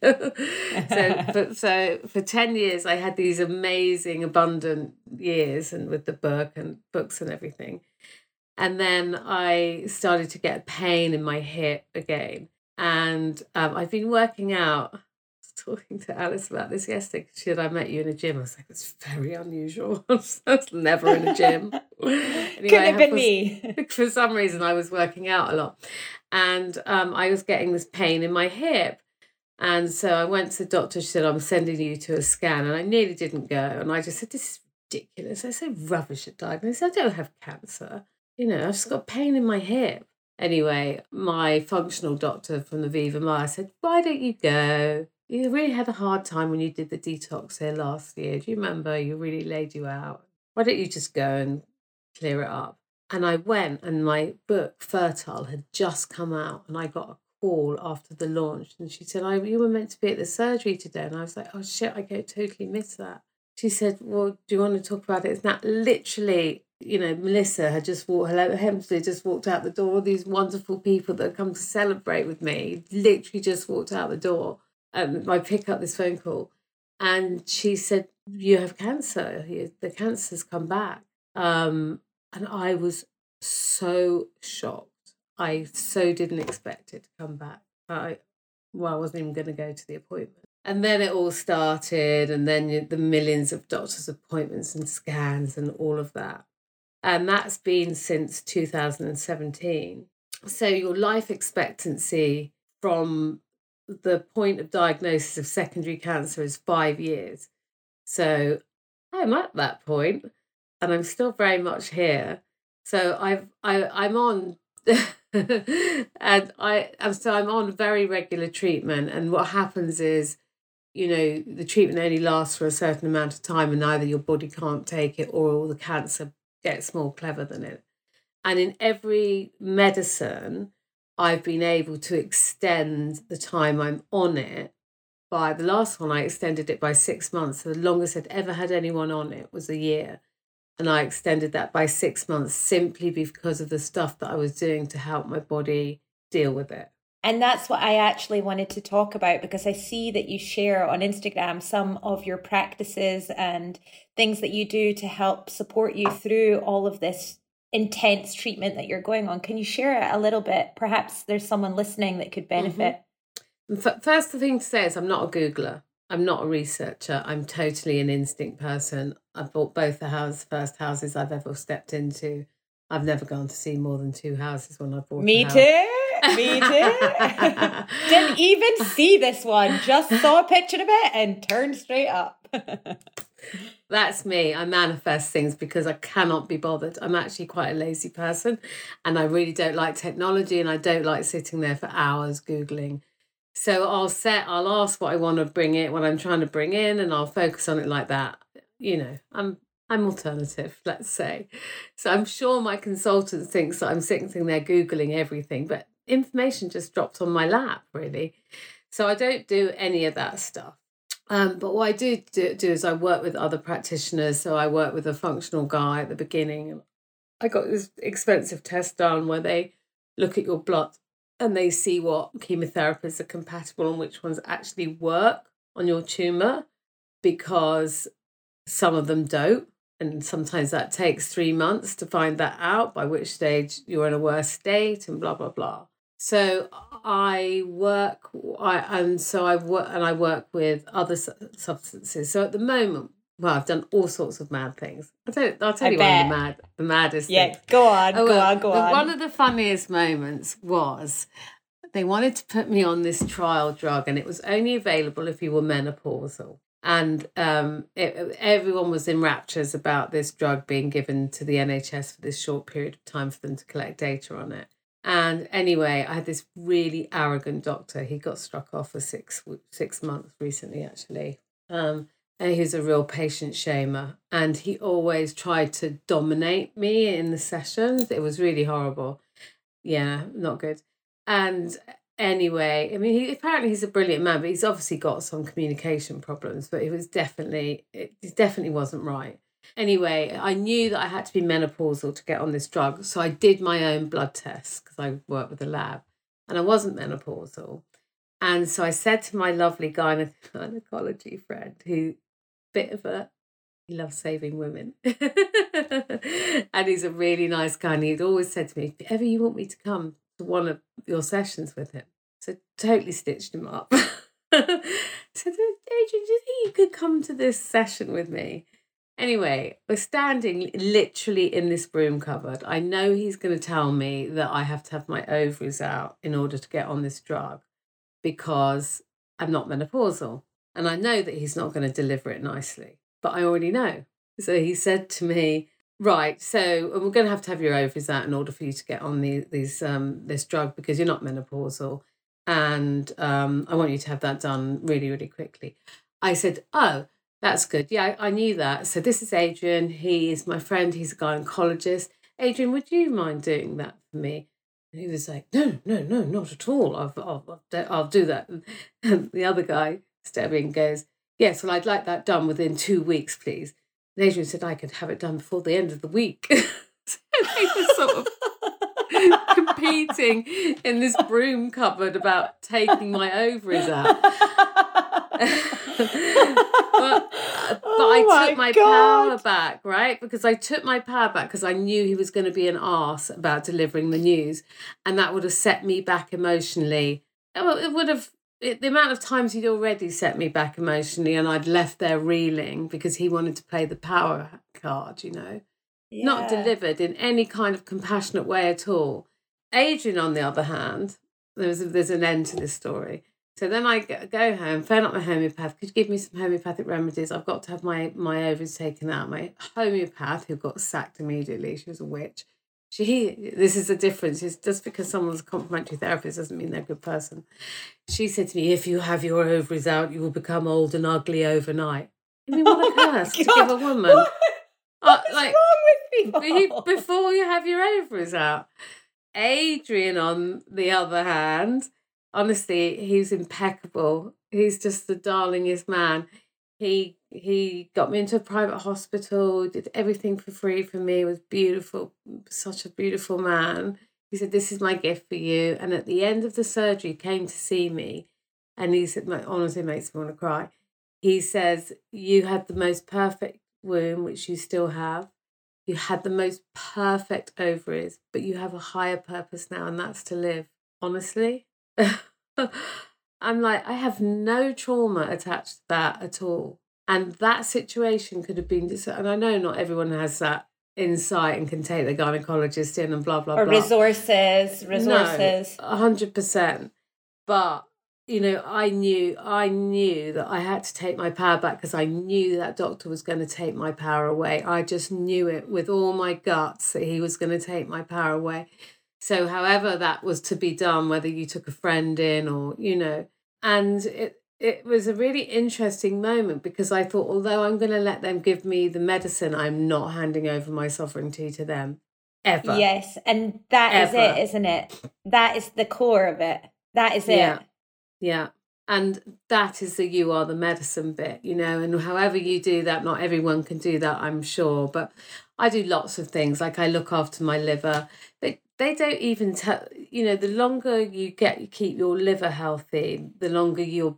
So for 10 years, I had these amazing, abundant years, and with the book and books and everything. And then I started to get pain in my hip again. And I've been working out. Talking to Alice about this yesterday, because she said, I met you in a gym. I was like, that's very unusual. I was never in a gym. Anyway, couldn't have been me. For some reason, I was working out a lot. And I was getting this pain in my hip. And so I went to the doctor. She said, I'm sending you to a scan. And I nearly didn't go. And I just said, this is ridiculous. I said, rubbish at diagnosis. I don't have cancer. I've just got pain in my hip. Anyway, my functional doctor from the Viva Maya said, why don't you go? You really had a hard time when you did the detox here last year. Do you remember? You really laid you out. Why don't you just go and clear it up? And I went, and my book, Fertile, had just come out, and I got a call after the launch. And she said, you were meant to be at the surgery today. And I was like, oh, shit, I totally missed that. She said, well, do you want to talk about it? It's not literally, Melissa had just Hemsley just walked out the door. All these wonderful people that come to celebrate with me literally just walked out the door. I pick up this phone call, and she said, you have cancer. The cancer's come back. And I was so shocked. I so didn't expect it to come back. I wasn't even going to go to the appointment. And then it all started, and then the millions of doctor's appointments and scans and all of that. And that's been since 2017. So your life expectancy from the point of diagnosis of secondary cancer is 5 years. So I'm at that point, and I'm still very much here. So I'm on, and I'm on very regular treatment. And what happens is, the treatment only lasts for a certain amount of time, and either your body can't take it or all the cancer gets more clever than it. And in every medicine, I've been able to extend the time I'm on it. By the last one, I extended it by 6 months. The longest I'd ever had anyone on it was a year. And I extended that by 6 months simply because of the stuff that I was doing to help my body deal with it. And that's what I actually wanted to talk about, because I see that you share on Instagram some of your practices and things that you do to help support you through all of this intense treatment that you're going on. Can you share it a little bit? Perhaps there's someone listening that could benefit. Mm-hmm. First, the thing to say is I'm not a Googler. I'm not a researcher. I'm totally an instinct person. I bought both the first houses I've ever stepped into. I've never gone to see more than 2 houses when I bought Me a house. Me too. Didn't even see this one. Just saw a picture of it and turned straight up. That's me. I manifest things because I cannot be bothered. I'm actually quite a lazy person, and I really don't like technology, and I don't like sitting there for hours Googling. So I'll ask what I want to bring in, what I'm trying to bring in, and I'll focus on it like that. I'm I'm alternative, let's say. So I'm sure my consultant thinks that I'm sitting there Googling everything, but information just dropped on my lap, really. So I don't do any of that stuff. But what I do is I work with other practitioners. So I work with a functional guy at the beginning. I got this expensive test done where they look at your blood and they see what chemotherapies are compatible and which ones actually work on your tumour, because some of them don't. And sometimes that takes 3 months to find that out, by which stage you're in a worse state and blah, blah, blah. So I work with other substances. So at the moment, well, I've done all sorts of mad things. I'll tell you one of the maddest things. Go on. One of the funniest moments was they wanted to put me on this trial drug, and it was only available if you were menopausal. And everyone was in raptures about this drug being given to the NHS for this short period of time for them to collect data on it. And anyway, I had this really arrogant doctor. He got struck off for 6 months recently, actually. And he was a real patient shamer. And he always tried to dominate me in the sessions. It was really horrible. Yeah, not good. And anyway, I mean, apparently he's a brilliant man, but he's obviously got some communication problems. But it definitely wasn't right. Anyway, I knew that I had to be menopausal to get on this drug. So I did my own blood tests because I work with a lab, and I wasn't menopausal. And so I said to my lovely gynecology friend, who he loves saving women. And he's a really nice guy. And he'd always said to me, if ever you want me to come to one of your sessions with him. So totally stitched him up. Said, Adrian, do you think you could come to this session with me? Anyway, we're standing literally in this broom cupboard. I know he's going to tell me that I have to have my ovaries out in order to get on this drug because I'm not menopausal. And I know that he's not going to deliver it nicely, but I already know. So he said to me, right, so we're going to have your ovaries out in order for you to get on this drug because you're not menopausal. And I want you to have that done really, really quickly. I said, oh, that's good. Yeah, I knew that. So this is Adrian. He is my friend. He's a gynecologist. Adrian, would you mind doing that for me? And he was like, no, not at all. I'll do that. And the other guy, stepping, goes, yes, well, I'd like that done within 2 weeks, please. And Adrian said I could have it done before the end of the week. So they were sort of competing in this broom cupboard about taking my ovaries out. but I took my power back, right? Because I took my power back because I knew he was going to be an arse about delivering the news, and that would have set me back emotionally. It would have, the amount of times he'd already set me back emotionally, and I'd left there reeling because he wanted to play the power card, Yeah. Not delivered in any kind of compassionate way at all. Adrian, on the other hand, there's an end to this story. So then I go home, phone up my homeopath. Could you give me some homeopathic remedies? I've got to have my ovaries taken out. My homeopath, who got sacked immediately, she was a witch. This is the difference. It's just because someone's a complementary therapist doesn't mean they're a good person. She said to me, if you have your ovaries out, you will become old and ugly overnight. I mean, what a curse to give a woman. What's wrong with people? Before you have your ovaries out. Adrian, on the other hand, honestly, he's impeccable. He's just the darlingest man. He got me into a private hospital, did everything for free for me. It was beautiful, such a beautiful man. He said, this is my gift for you. And at the end of the surgery, came to see me. And he said, honestly, it makes me want to cry. He says, you had the most perfect womb, which you still have. You had the most perfect ovaries, but you have a higher purpose now, and that's to live. Honestly. I'm like, I have no trauma attached to that at all. And that situation could have been, and I know not everyone has that insight and can take the gynecologist in and blah, blah, blah. Or resources. No, 100%. But, I knew that I had to take my power back because I knew that doctor was going to take my power away. I just knew it with all my guts that he was going to take my power away. So however that was to be done, whether you took a friend in or, and it was a really interesting moment because I thought, although I'm going to let them give me the medicine, I'm not handing over my sovereignty to them ever. Yes, and that is Ever. it, isn't it? That is the core of it. That is Yeah. it. Yeah. And that is the you are the medicine bit, you know, and however you do that, not everyone can do that, I'm sure. But I do lots of things. Like I look after my liver. They don't even tell, you know, the longer you keep your liver healthy, the longer your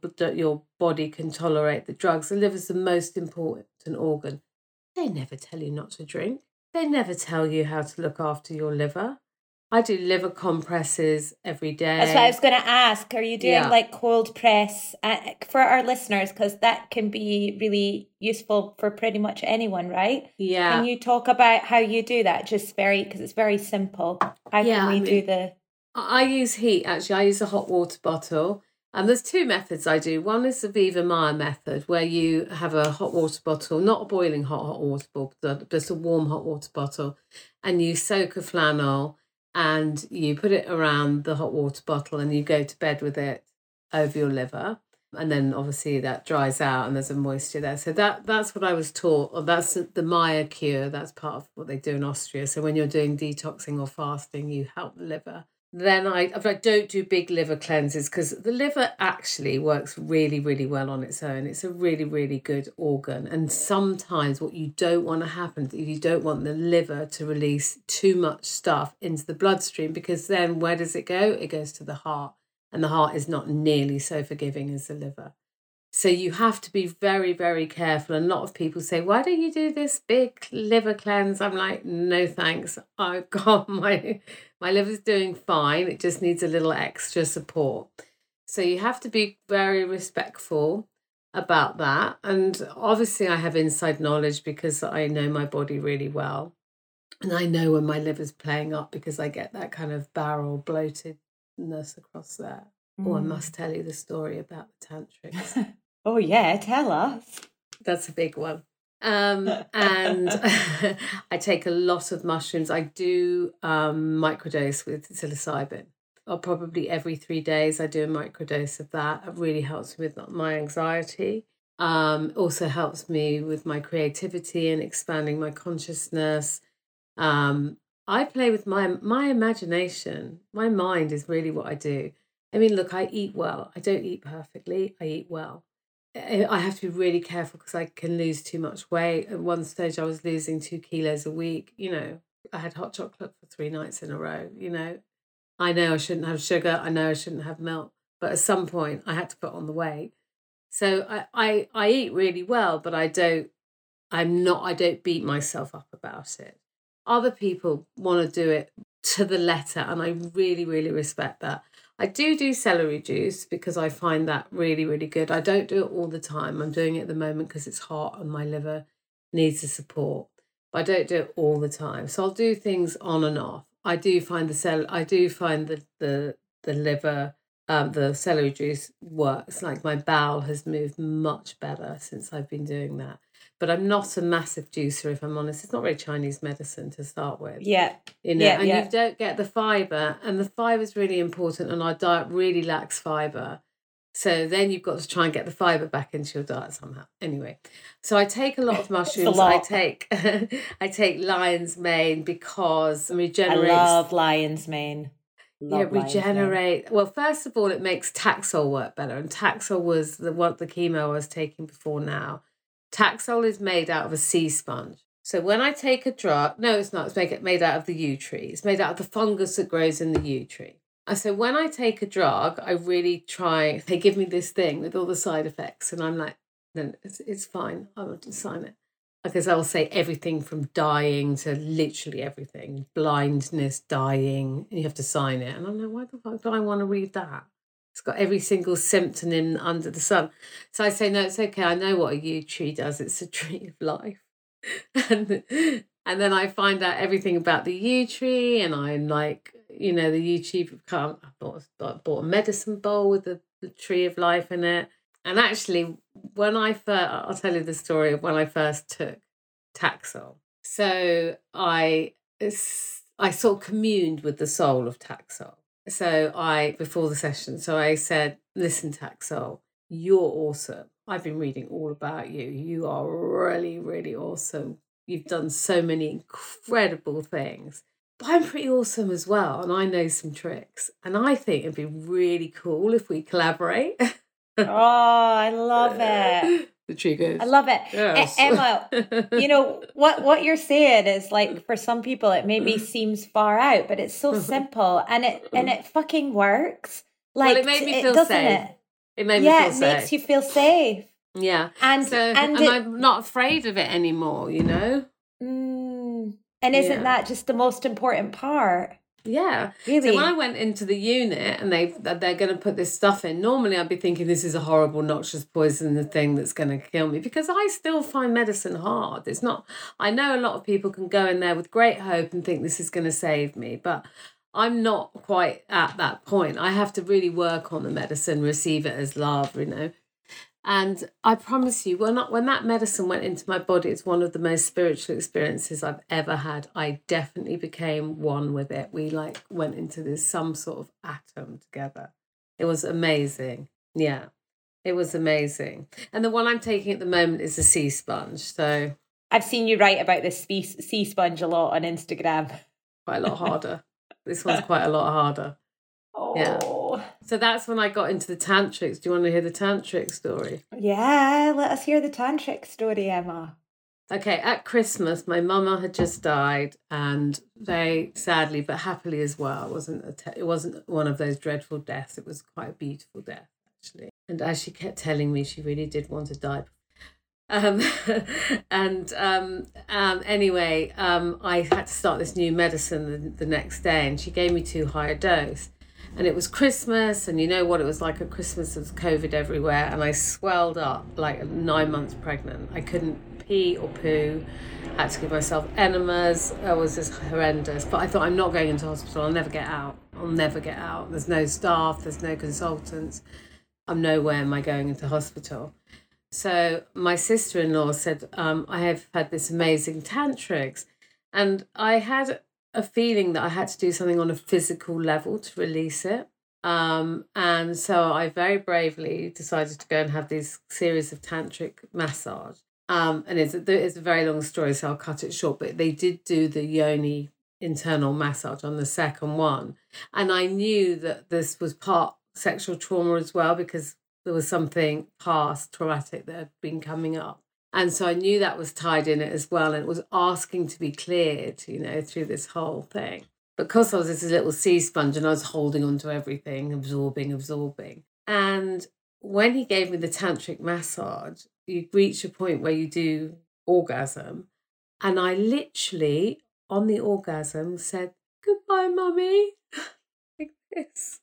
body can tolerate the drugs. The liver's the most important organ. They never tell you not to drink. They never tell you how to look after your liver. I do liver compresses every day. That's what I was going to ask. Are you doing Yeah. like cold press for our listeners? Because that can be really useful for pretty much anyone, right? Yeah. Can you talk about how you do that? Just because it's very simple. How can we do the... I use heat, actually. I use a hot water bottle. And there's two methods I do. One is the Viva Maya method, where you have a hot water bottle, not a boiling hot water bottle, but just a warm hot water bottle, and you soak a flannel and you put it around the hot water bottle and you go to bed with it over your liver. And then obviously that dries out and there's a moisture there. So that's what I was taught. Or that's the Maya cure. That's part of what they do in Austria. So when you're doing detoxing or fasting, you help the liver. Then I don't do big liver cleanses because the liver actually works really, really well on its own. It's a really, really good organ. And sometimes what you don't want to happen is you don't want the liver to release too much stuff into the bloodstream, because then where does it go? It goes to the heart. And the heart is not nearly so forgiving as the liver. So you have to be very, very careful. And a lot of people say, why don't you do this big liver cleanse? I'm like, no, thanks. I've got my liver's doing fine. It just needs a little extra support. So you have to be very respectful about that. And obviously I have inside knowledge because I know my body really well. And I know when my liver's playing up because I get that kind of barrel bloatedness across there. Oh, I must tell you the story about the tantrics. Oh, yeah, tell us. That's a big one. And I take a lot of mushrooms. I do microdose with psilocybin. Probably every 3 days I do a microdose of that. It really helps with my anxiety. Also helps me with my creativity and expanding my consciousness. I play with my imagination. My mind is really what I do. I mean, look, I eat well. I don't eat perfectly. I eat well. I have to be really careful because I can lose too much weight. At one stage, I was losing 2 kilos a week. You know, I had hot chocolate for 3 nights in a row. You know, I know I shouldn't have sugar. I know I shouldn't have milk. But at some point, I had to put on the weight. So I eat really well, but I don't beat myself up about it. Other people want to do it to the letter, and I really, really respect that. I do celery juice because I find that really, really good. I don't do it all the time. I'm doing it at the moment because it's hot and my liver needs the support. But I don't do it all the time. So I'll do things on and off. I do find the liver, the celery juice works. Like my bowel has moved much better since I've been doing that. But I'm not a massive juicer, if I'm honest. It's not very Chinese medicine to start with. Yeah. You know, and you don't get the fibre. And the fibre is really important. And our diet really lacks fibre. So then you've got to try and get the fibre back into your diet somehow. Anyway, so I take a lot of mushrooms. I take lion's mane because it regenerates. I love lion's mane. Regenerate. Well, first of all, it makes Taxol work better. And Taxol was the chemo I was taking before now. Taxol is made out of a sea sponge. So when I take a drug, no, it's not. It's made out of the yew tree. It's made out of the fungus that grows in the yew tree. And so when I take a drug, I really try. They give me this thing with all the side effects, and I'm like, no, it's fine. I want to sign it. Because I'll say everything from dying to literally everything, blindness, dying, and you have to sign it. And I'm like, why the fuck do I want to read that? It's got every single symptom in under the sun. So I say, no, it's okay. I know what a yew tree does. It's a tree of life. and then I find out everything about the yew tree, and I'm like, you know, the yew tree. I bought a medicine bowl with the tree of life in it. And actually, I'll tell you the story of when I first took Taxol. So I sort of communed with the soul of Taxol. So before the session, so I said, listen, Taxol, you're awesome. I've been reading all about you. You are really, really awesome. You've done so many incredible things. But I'm pretty awesome as well, and I know some tricks. And I think it'd be really cool if we collaborate. Oh, I love it. The triggers. I love it. Yes. Emma, you know, what you're saying is like, for some people it maybe seems far out, but it's so simple, and it fucking works. Like, well, it made me feel safe. It made me feel safe. Yeah, it makes you feel safe. Yeah. And I'm not afraid of it anymore, you know? And isn't that just the most important part? Yeah. Really? So when I went into the unit and they're going to put this stuff in, normally I'd be thinking this is a horrible noxious poison, the thing that's going to kill me, because I still find medicine hard. It's not, I know a lot of people can go in there with great hope and think this is going to save me, but I'm not quite at that point. I have to really work on the medicine, receive it as love, you know. And I promise you, when that medicine went into my body, it's one of the most spiritual experiences I've ever had. I definitely became one with it. We like went into this some sort of atom together. It was amazing. Yeah, it was amazing. And the one I'm taking at the moment is a sea sponge. So I've seen you write about this sea sponge a lot on Instagram. Quite a lot harder. This one's quite a lot harder. Oh. Yeah. So that's when I got into the tantrics. Do you want to hear the tantric story? Yeah, let us hear the tantric story, Emma. Okay, at Christmas, my mama had just died, and very sadly but happily as well. It wasn't one of those dreadful deaths. It was quite a beautiful death, actually. And as she kept telling me, she really did want to die. Anyway, I had to start this new medicine the next day, and she gave me too high a dose. And it was Christmas, and you know what it was like at Christmas. There was COVID everywhere, and I swelled up like 9 months pregnant. I couldn't pee or poo. I had to give myself enemas. It was just horrendous. But I thought, I'm not going into hospital. I'll never get out. There's no staff. There's no consultants. I'm nowhere am I going into hospital. So my sister-in-law said, I have had this amazing tantrics. And I had a feeling that I had to do something on a physical level to release it. And so I very bravely decided to go and have this series of tantric massage. And it's a very long story, so I'll cut it short. But they did do the yoni internal massage on the second one. And I knew that this was part sexual trauma as well, because there was something past traumatic that had been coming up. And so I knew that was tied in it as well. And it was asking to be cleared, you know, through this whole thing. Because I was this little sea sponge and I was holding on to everything, absorbing. And when he gave me the tantric massage, you reach a point where you do orgasm. And I literally, on the orgasm, said, "Goodbye, Mummy." Like this.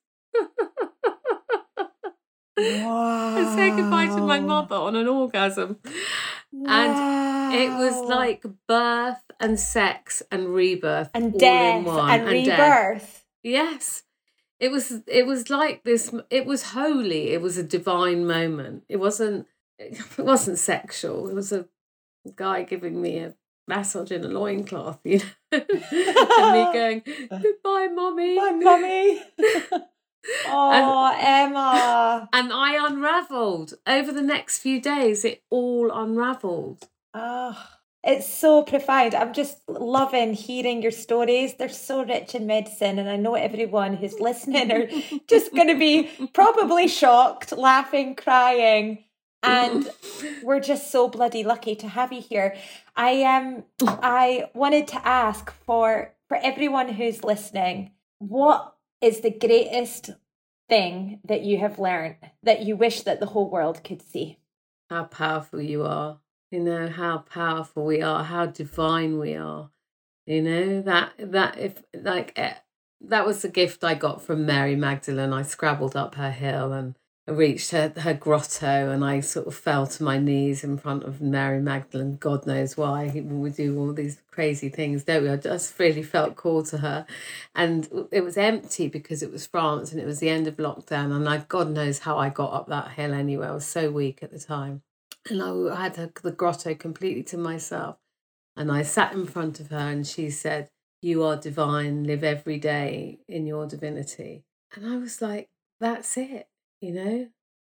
Wow. I said goodbye to my mother on an orgasm. Wow. And it was like birth and sex and rebirth and all death in one. and rebirth. Death. Yes. It was like this. It was holy. It was a divine moment. It wasn't sexual. It was a guy giving me a massage in a loincloth, you know. And me going, "Goodbye, Mummy." Bye, Mummy. Oh, Emma. And I unravelled. Over the next few days, it all unravelled. Oh, it's so profound. I'm just loving hearing your stories. They're so rich in medicine, and I know everyone who's listening are just going to be probably shocked, laughing, crying. And we're just so bloody lucky to have you here. I wanted to ask for everyone who's listening, what is the greatest thing that you have learned that you wish that the whole world could see? How powerful you are. You know, how powerful we are, how divine we are. You know, that was the gift I got from Mary Magdalene. I scrabbled up her hill and I reached her grotto, and I sort of fell to my knees in front of Mary Magdalene. God knows why. We do all these crazy things, don't we? I just really felt called to her. And it was empty because it was France and it was the end of lockdown. And God knows how I got up that hill anyway. I was so weak at the time. And I had the grotto completely to myself. And I sat in front of her and she said, "You are divine, live every day in your divinity." And I was like, that's it. You know,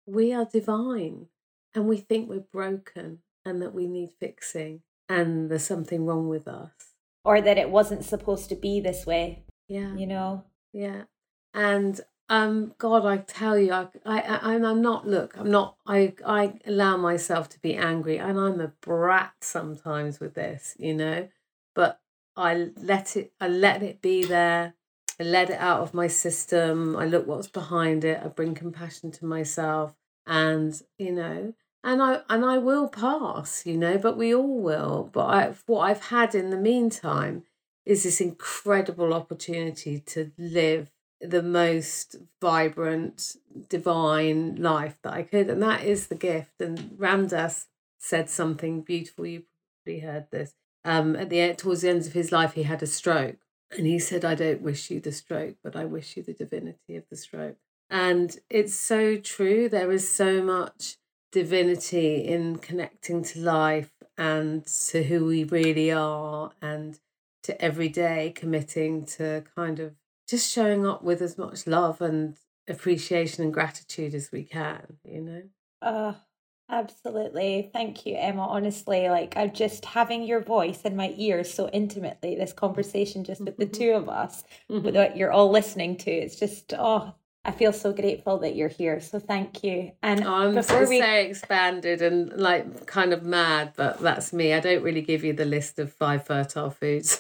we are divine, and we think we're broken and that we need fixing and there's something wrong with us. Or that it wasn't supposed to be this way. Yeah. You know? Yeah. And God, I tell you, I'm not, look, I'm not, I allow myself to be angry, and I'm a brat sometimes with this, you know, but I let it be there. I let it out of my system. I look what's behind it. I bring compassion to myself, and, you know, and I will pass, you know, but we all will. But what I've had in the meantime is this incredible opportunity to live the most vibrant, divine life that I could. And that is the gift. And Ram Dass said something beautiful. You probably heard this. Towards the end of his life, he had a stroke. And he said, I don't wish you the stroke, but I wish you the divinity of the stroke. And it's so true. There is so much divinity in connecting to life and to who we really are, and to every day committing to kind of just showing up with as much love and appreciation and gratitude as we can, you know? Absolutely. Thank you, Emma. Honestly, like, I'm just having your voice in my ears so intimately, this conversation just with the two of us, with what you're all listening to. It's just, I feel so grateful that you're here. So thank you. And I'm so expanded and like kind of mad, but that's me. I don't really give you the list of 5 fertile foods.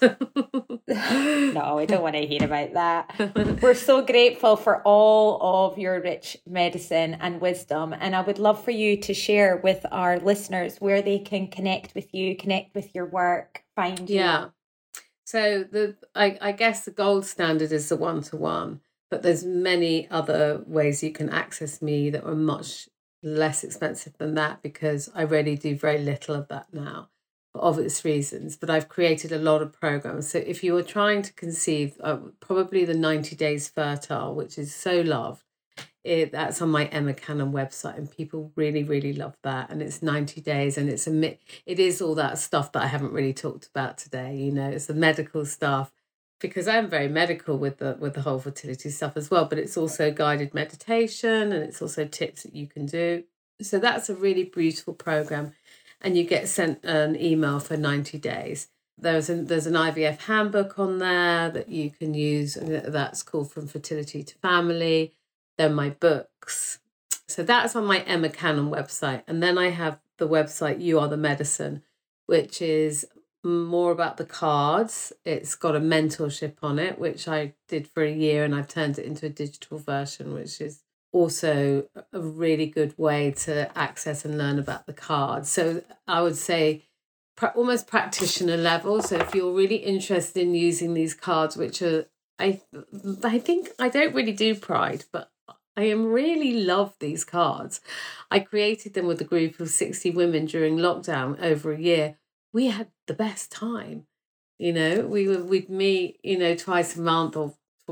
No, we don't want to hear about that. We're so grateful for all of your rich medicine and wisdom. And I would love for you to share with our listeners where they can connect with you, connect with your work, find you. Yeah. So I guess the gold standard is the one-to-one. But there's many other ways you can access me that are much less expensive than that, because I really do very little of that now for obvious reasons. But I've created a lot of programs. So if you were trying to conceive, probably the 90 Days Fertile, which is so loved, that's on my Emma Cannon website, and people really, really love that. And it's 90 days, and it is all that stuff that I haven't really talked about today. You know, it's the medical stuff, because I'm very medical with the whole fertility stuff as well, but it's also guided meditation, and it's also tips that you can do. So that's a really beautiful program, and you get sent an email for 90 days. There's an IVF handbook on there that you can use, and that's called From Fertility to Family. Then my books. So that's on my Emma Cannon website. And then I have the website You Are the Medicine, which is more about the cards. It's got a mentorship on it, which I did for a year, and I've turned it into a digital version, which is also a really good way to access and learn about the cards. So I would say almost practitioner level. So if you're really interested in using these cards, which are, I think I don't really do Pride, but I really love these cards. I created them with a group of 60 women during lockdown over a year. We had the best time. You know, we'd meet, you know, twice a month or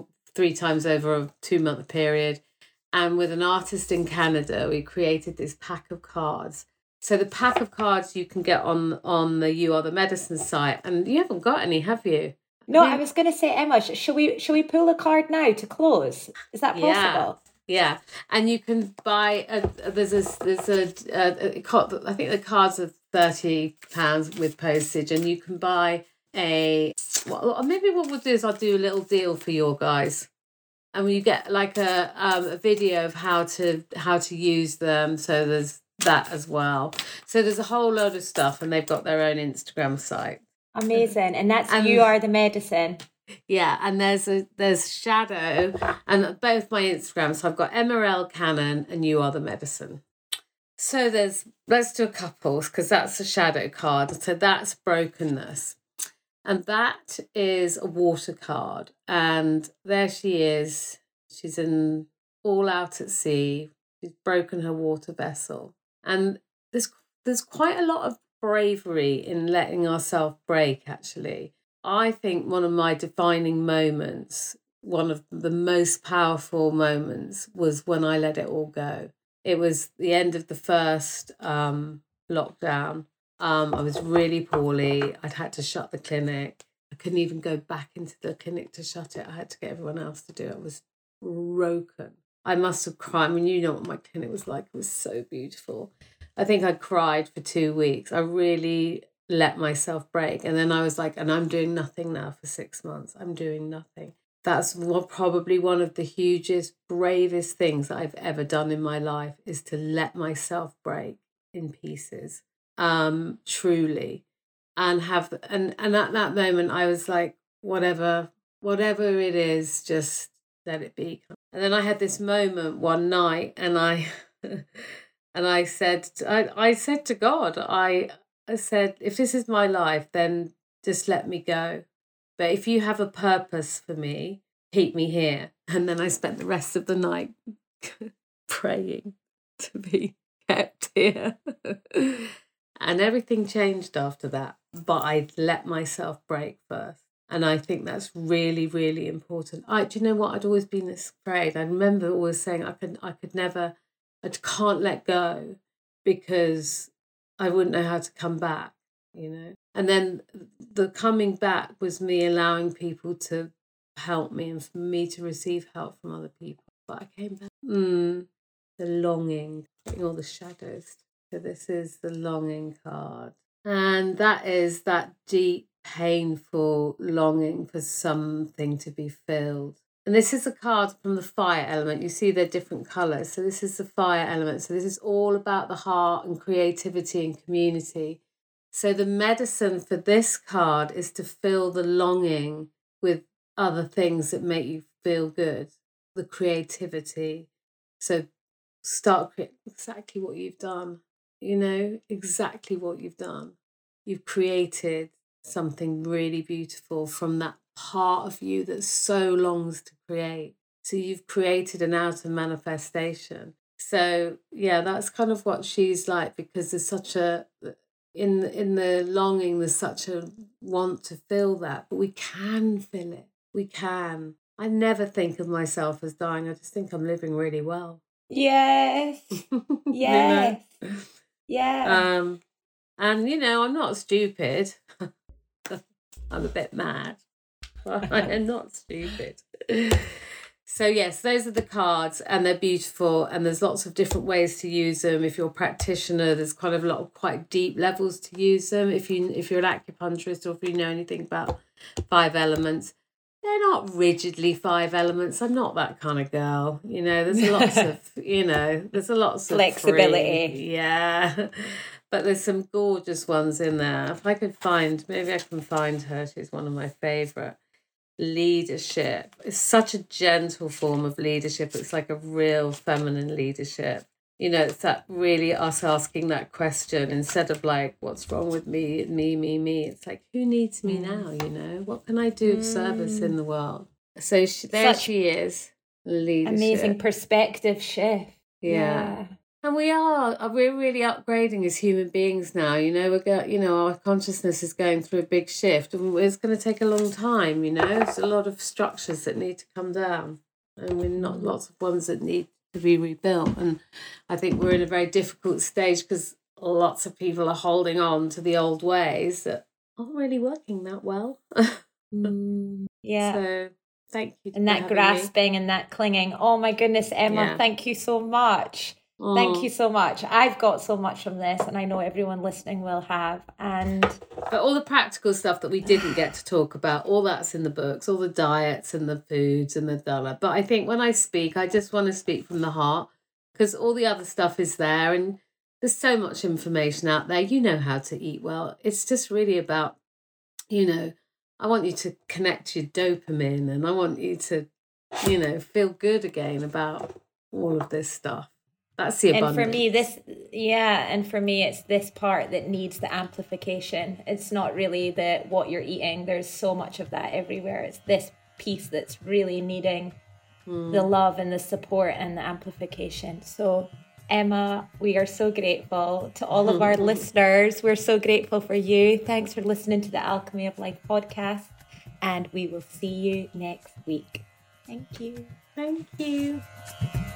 3 times over a 2-month period. And with an artist in Canada, we created this pack of cards. So the pack of cards you can get on the You Are the Medicine site, and you haven't got any, have you? No, I was going to say, Emma, shall we pull a card now to close? Is that possible? Yeah, and you can buy I think the cards are £30 with postage, and you can buy maybe what we'll do is I'll do a little deal for your guys, and you get like a video of how to use them. So there's that as well. So there's a whole load of stuff, and they've got their own Instagram site. Amazing, and that's You Are the Medicine. Yeah, and there's Shadow, and both my Instagrams. So I've got Emma L. Cannon and You Are the Medicine. So let's do a couples, because that's a shadow card. So that's brokenness, and that is a water card. And there she is. She's all out at sea. She's broken her water vessel, and there's quite a lot of bravery in letting ourselves break. Actually, I think one of my defining moments, one of the most powerful moments, was when I let it all go. It was the end of the first lockdown. I was really poorly. I'd had to shut the clinic. I couldn't even go back into the clinic to shut it. I had to get everyone else to do it. I was broken. I must have cried. I mean, you know what my clinic was like. It was so beautiful. I think I cried for 2 weeks. I really let myself break. And then I was like, and I'm doing nothing now for 6 months. I'm doing nothing. That's probably one of the hugest, bravest things that I've ever done in my life, is to let myself break in pieces, truly. And at that moment, I was like, whatever it is, just let it be. And then I had this moment one night, and I said to God, I said, if this is my life, then just let me go. But if you have a purpose for me, keep me here. And then I spent the rest of the night praying to be kept here. And everything changed after that. But I let myself break first. And I think that's really, really important. Do you know what? I'd always been afraid. I remember always saying I can't let go, because I wouldn't know how to come back, you know. And then the coming back was me allowing people to help me and for me to receive help from other people. But I came back. The longing, all the shadows. So this is the longing card. And that is that deep, painful longing for something to be filled. And this is a card from the fire element. You see they're different colours. So this is the fire element. So this is all about the heart and creativity and community. So the medicine for this card is to fill the longing with other things that make you feel good. The creativity. So start exactly what you've done. You know, exactly what you've done. You've created something really beautiful from that part of you that so longs to create. So you've created an outer manifestation. So yeah, that's kind of what she's like, because there's such a in the longing, there's such a want to fill that, but we can fill it. We can. I never think of myself as dying. I just think I'm living really well. Yes. Yes. You know? Yeah. And you know, I'm not stupid. I'm a bit mad, but I am not stupid. So yes, those are the cards, and they're beautiful, and there's lots of different ways to use them. If you're a practitioner, there's kind of a lot of quite deep levels to use them. If you're an acupuncturist, or if you know anything about 5 elements, they're not rigidly 5 elements. I'm not that kind of girl. You know, there's lots of, there's a lot of flexibility. Yeah. But there's some gorgeous ones in there. If I could maybe I can find her. She's one of my favourite. Leadership. It's such a gentle form of leadership. It's like a real feminine leadership. You know, it's that really us asking that question instead of like, what's wrong with me? It's like, who needs me now? You know, what can I do of service in the world? So she is. Leadership. Amazing perspective shift. Yeah. And we're really upgrading as human beings now. You know, our consciousness is going through a big shift, and it's going to take a long time. You know, there's a lot of structures that need to come down, and we're not lots of ones that need to be rebuilt. And I think we're in a very difficult stage because lots of people are holding on to the old ways that aren't really working that well. Yeah. So thank you. And that grasping and that clinging. Oh my goodness, Emma, Thank you so much. Thank you so much. I've got so much from this, and I know everyone listening will have. But all the practical stuff that we didn't get to talk about, all that's in the books, all the diets and the foods and the dollar. But I think when I speak, I just want to speak from the heart, because all the other stuff is there, and there's so much information out there. You know how to eat well. It's just really about, I want you to connect your dopamine, and I want you to, feel good again about all of this stuff. That's the abundance. And for me, it's this part that needs the amplification. It's not really what you're eating. There's so much of that everywhere. It's this piece that's really needing the love and the support and the amplification. So, Emma, we are so grateful to all of our listeners. We're so grateful for you. Thanks for listening to the Alchemy of Life podcast, and we will see you next week. Thank you. Thank you.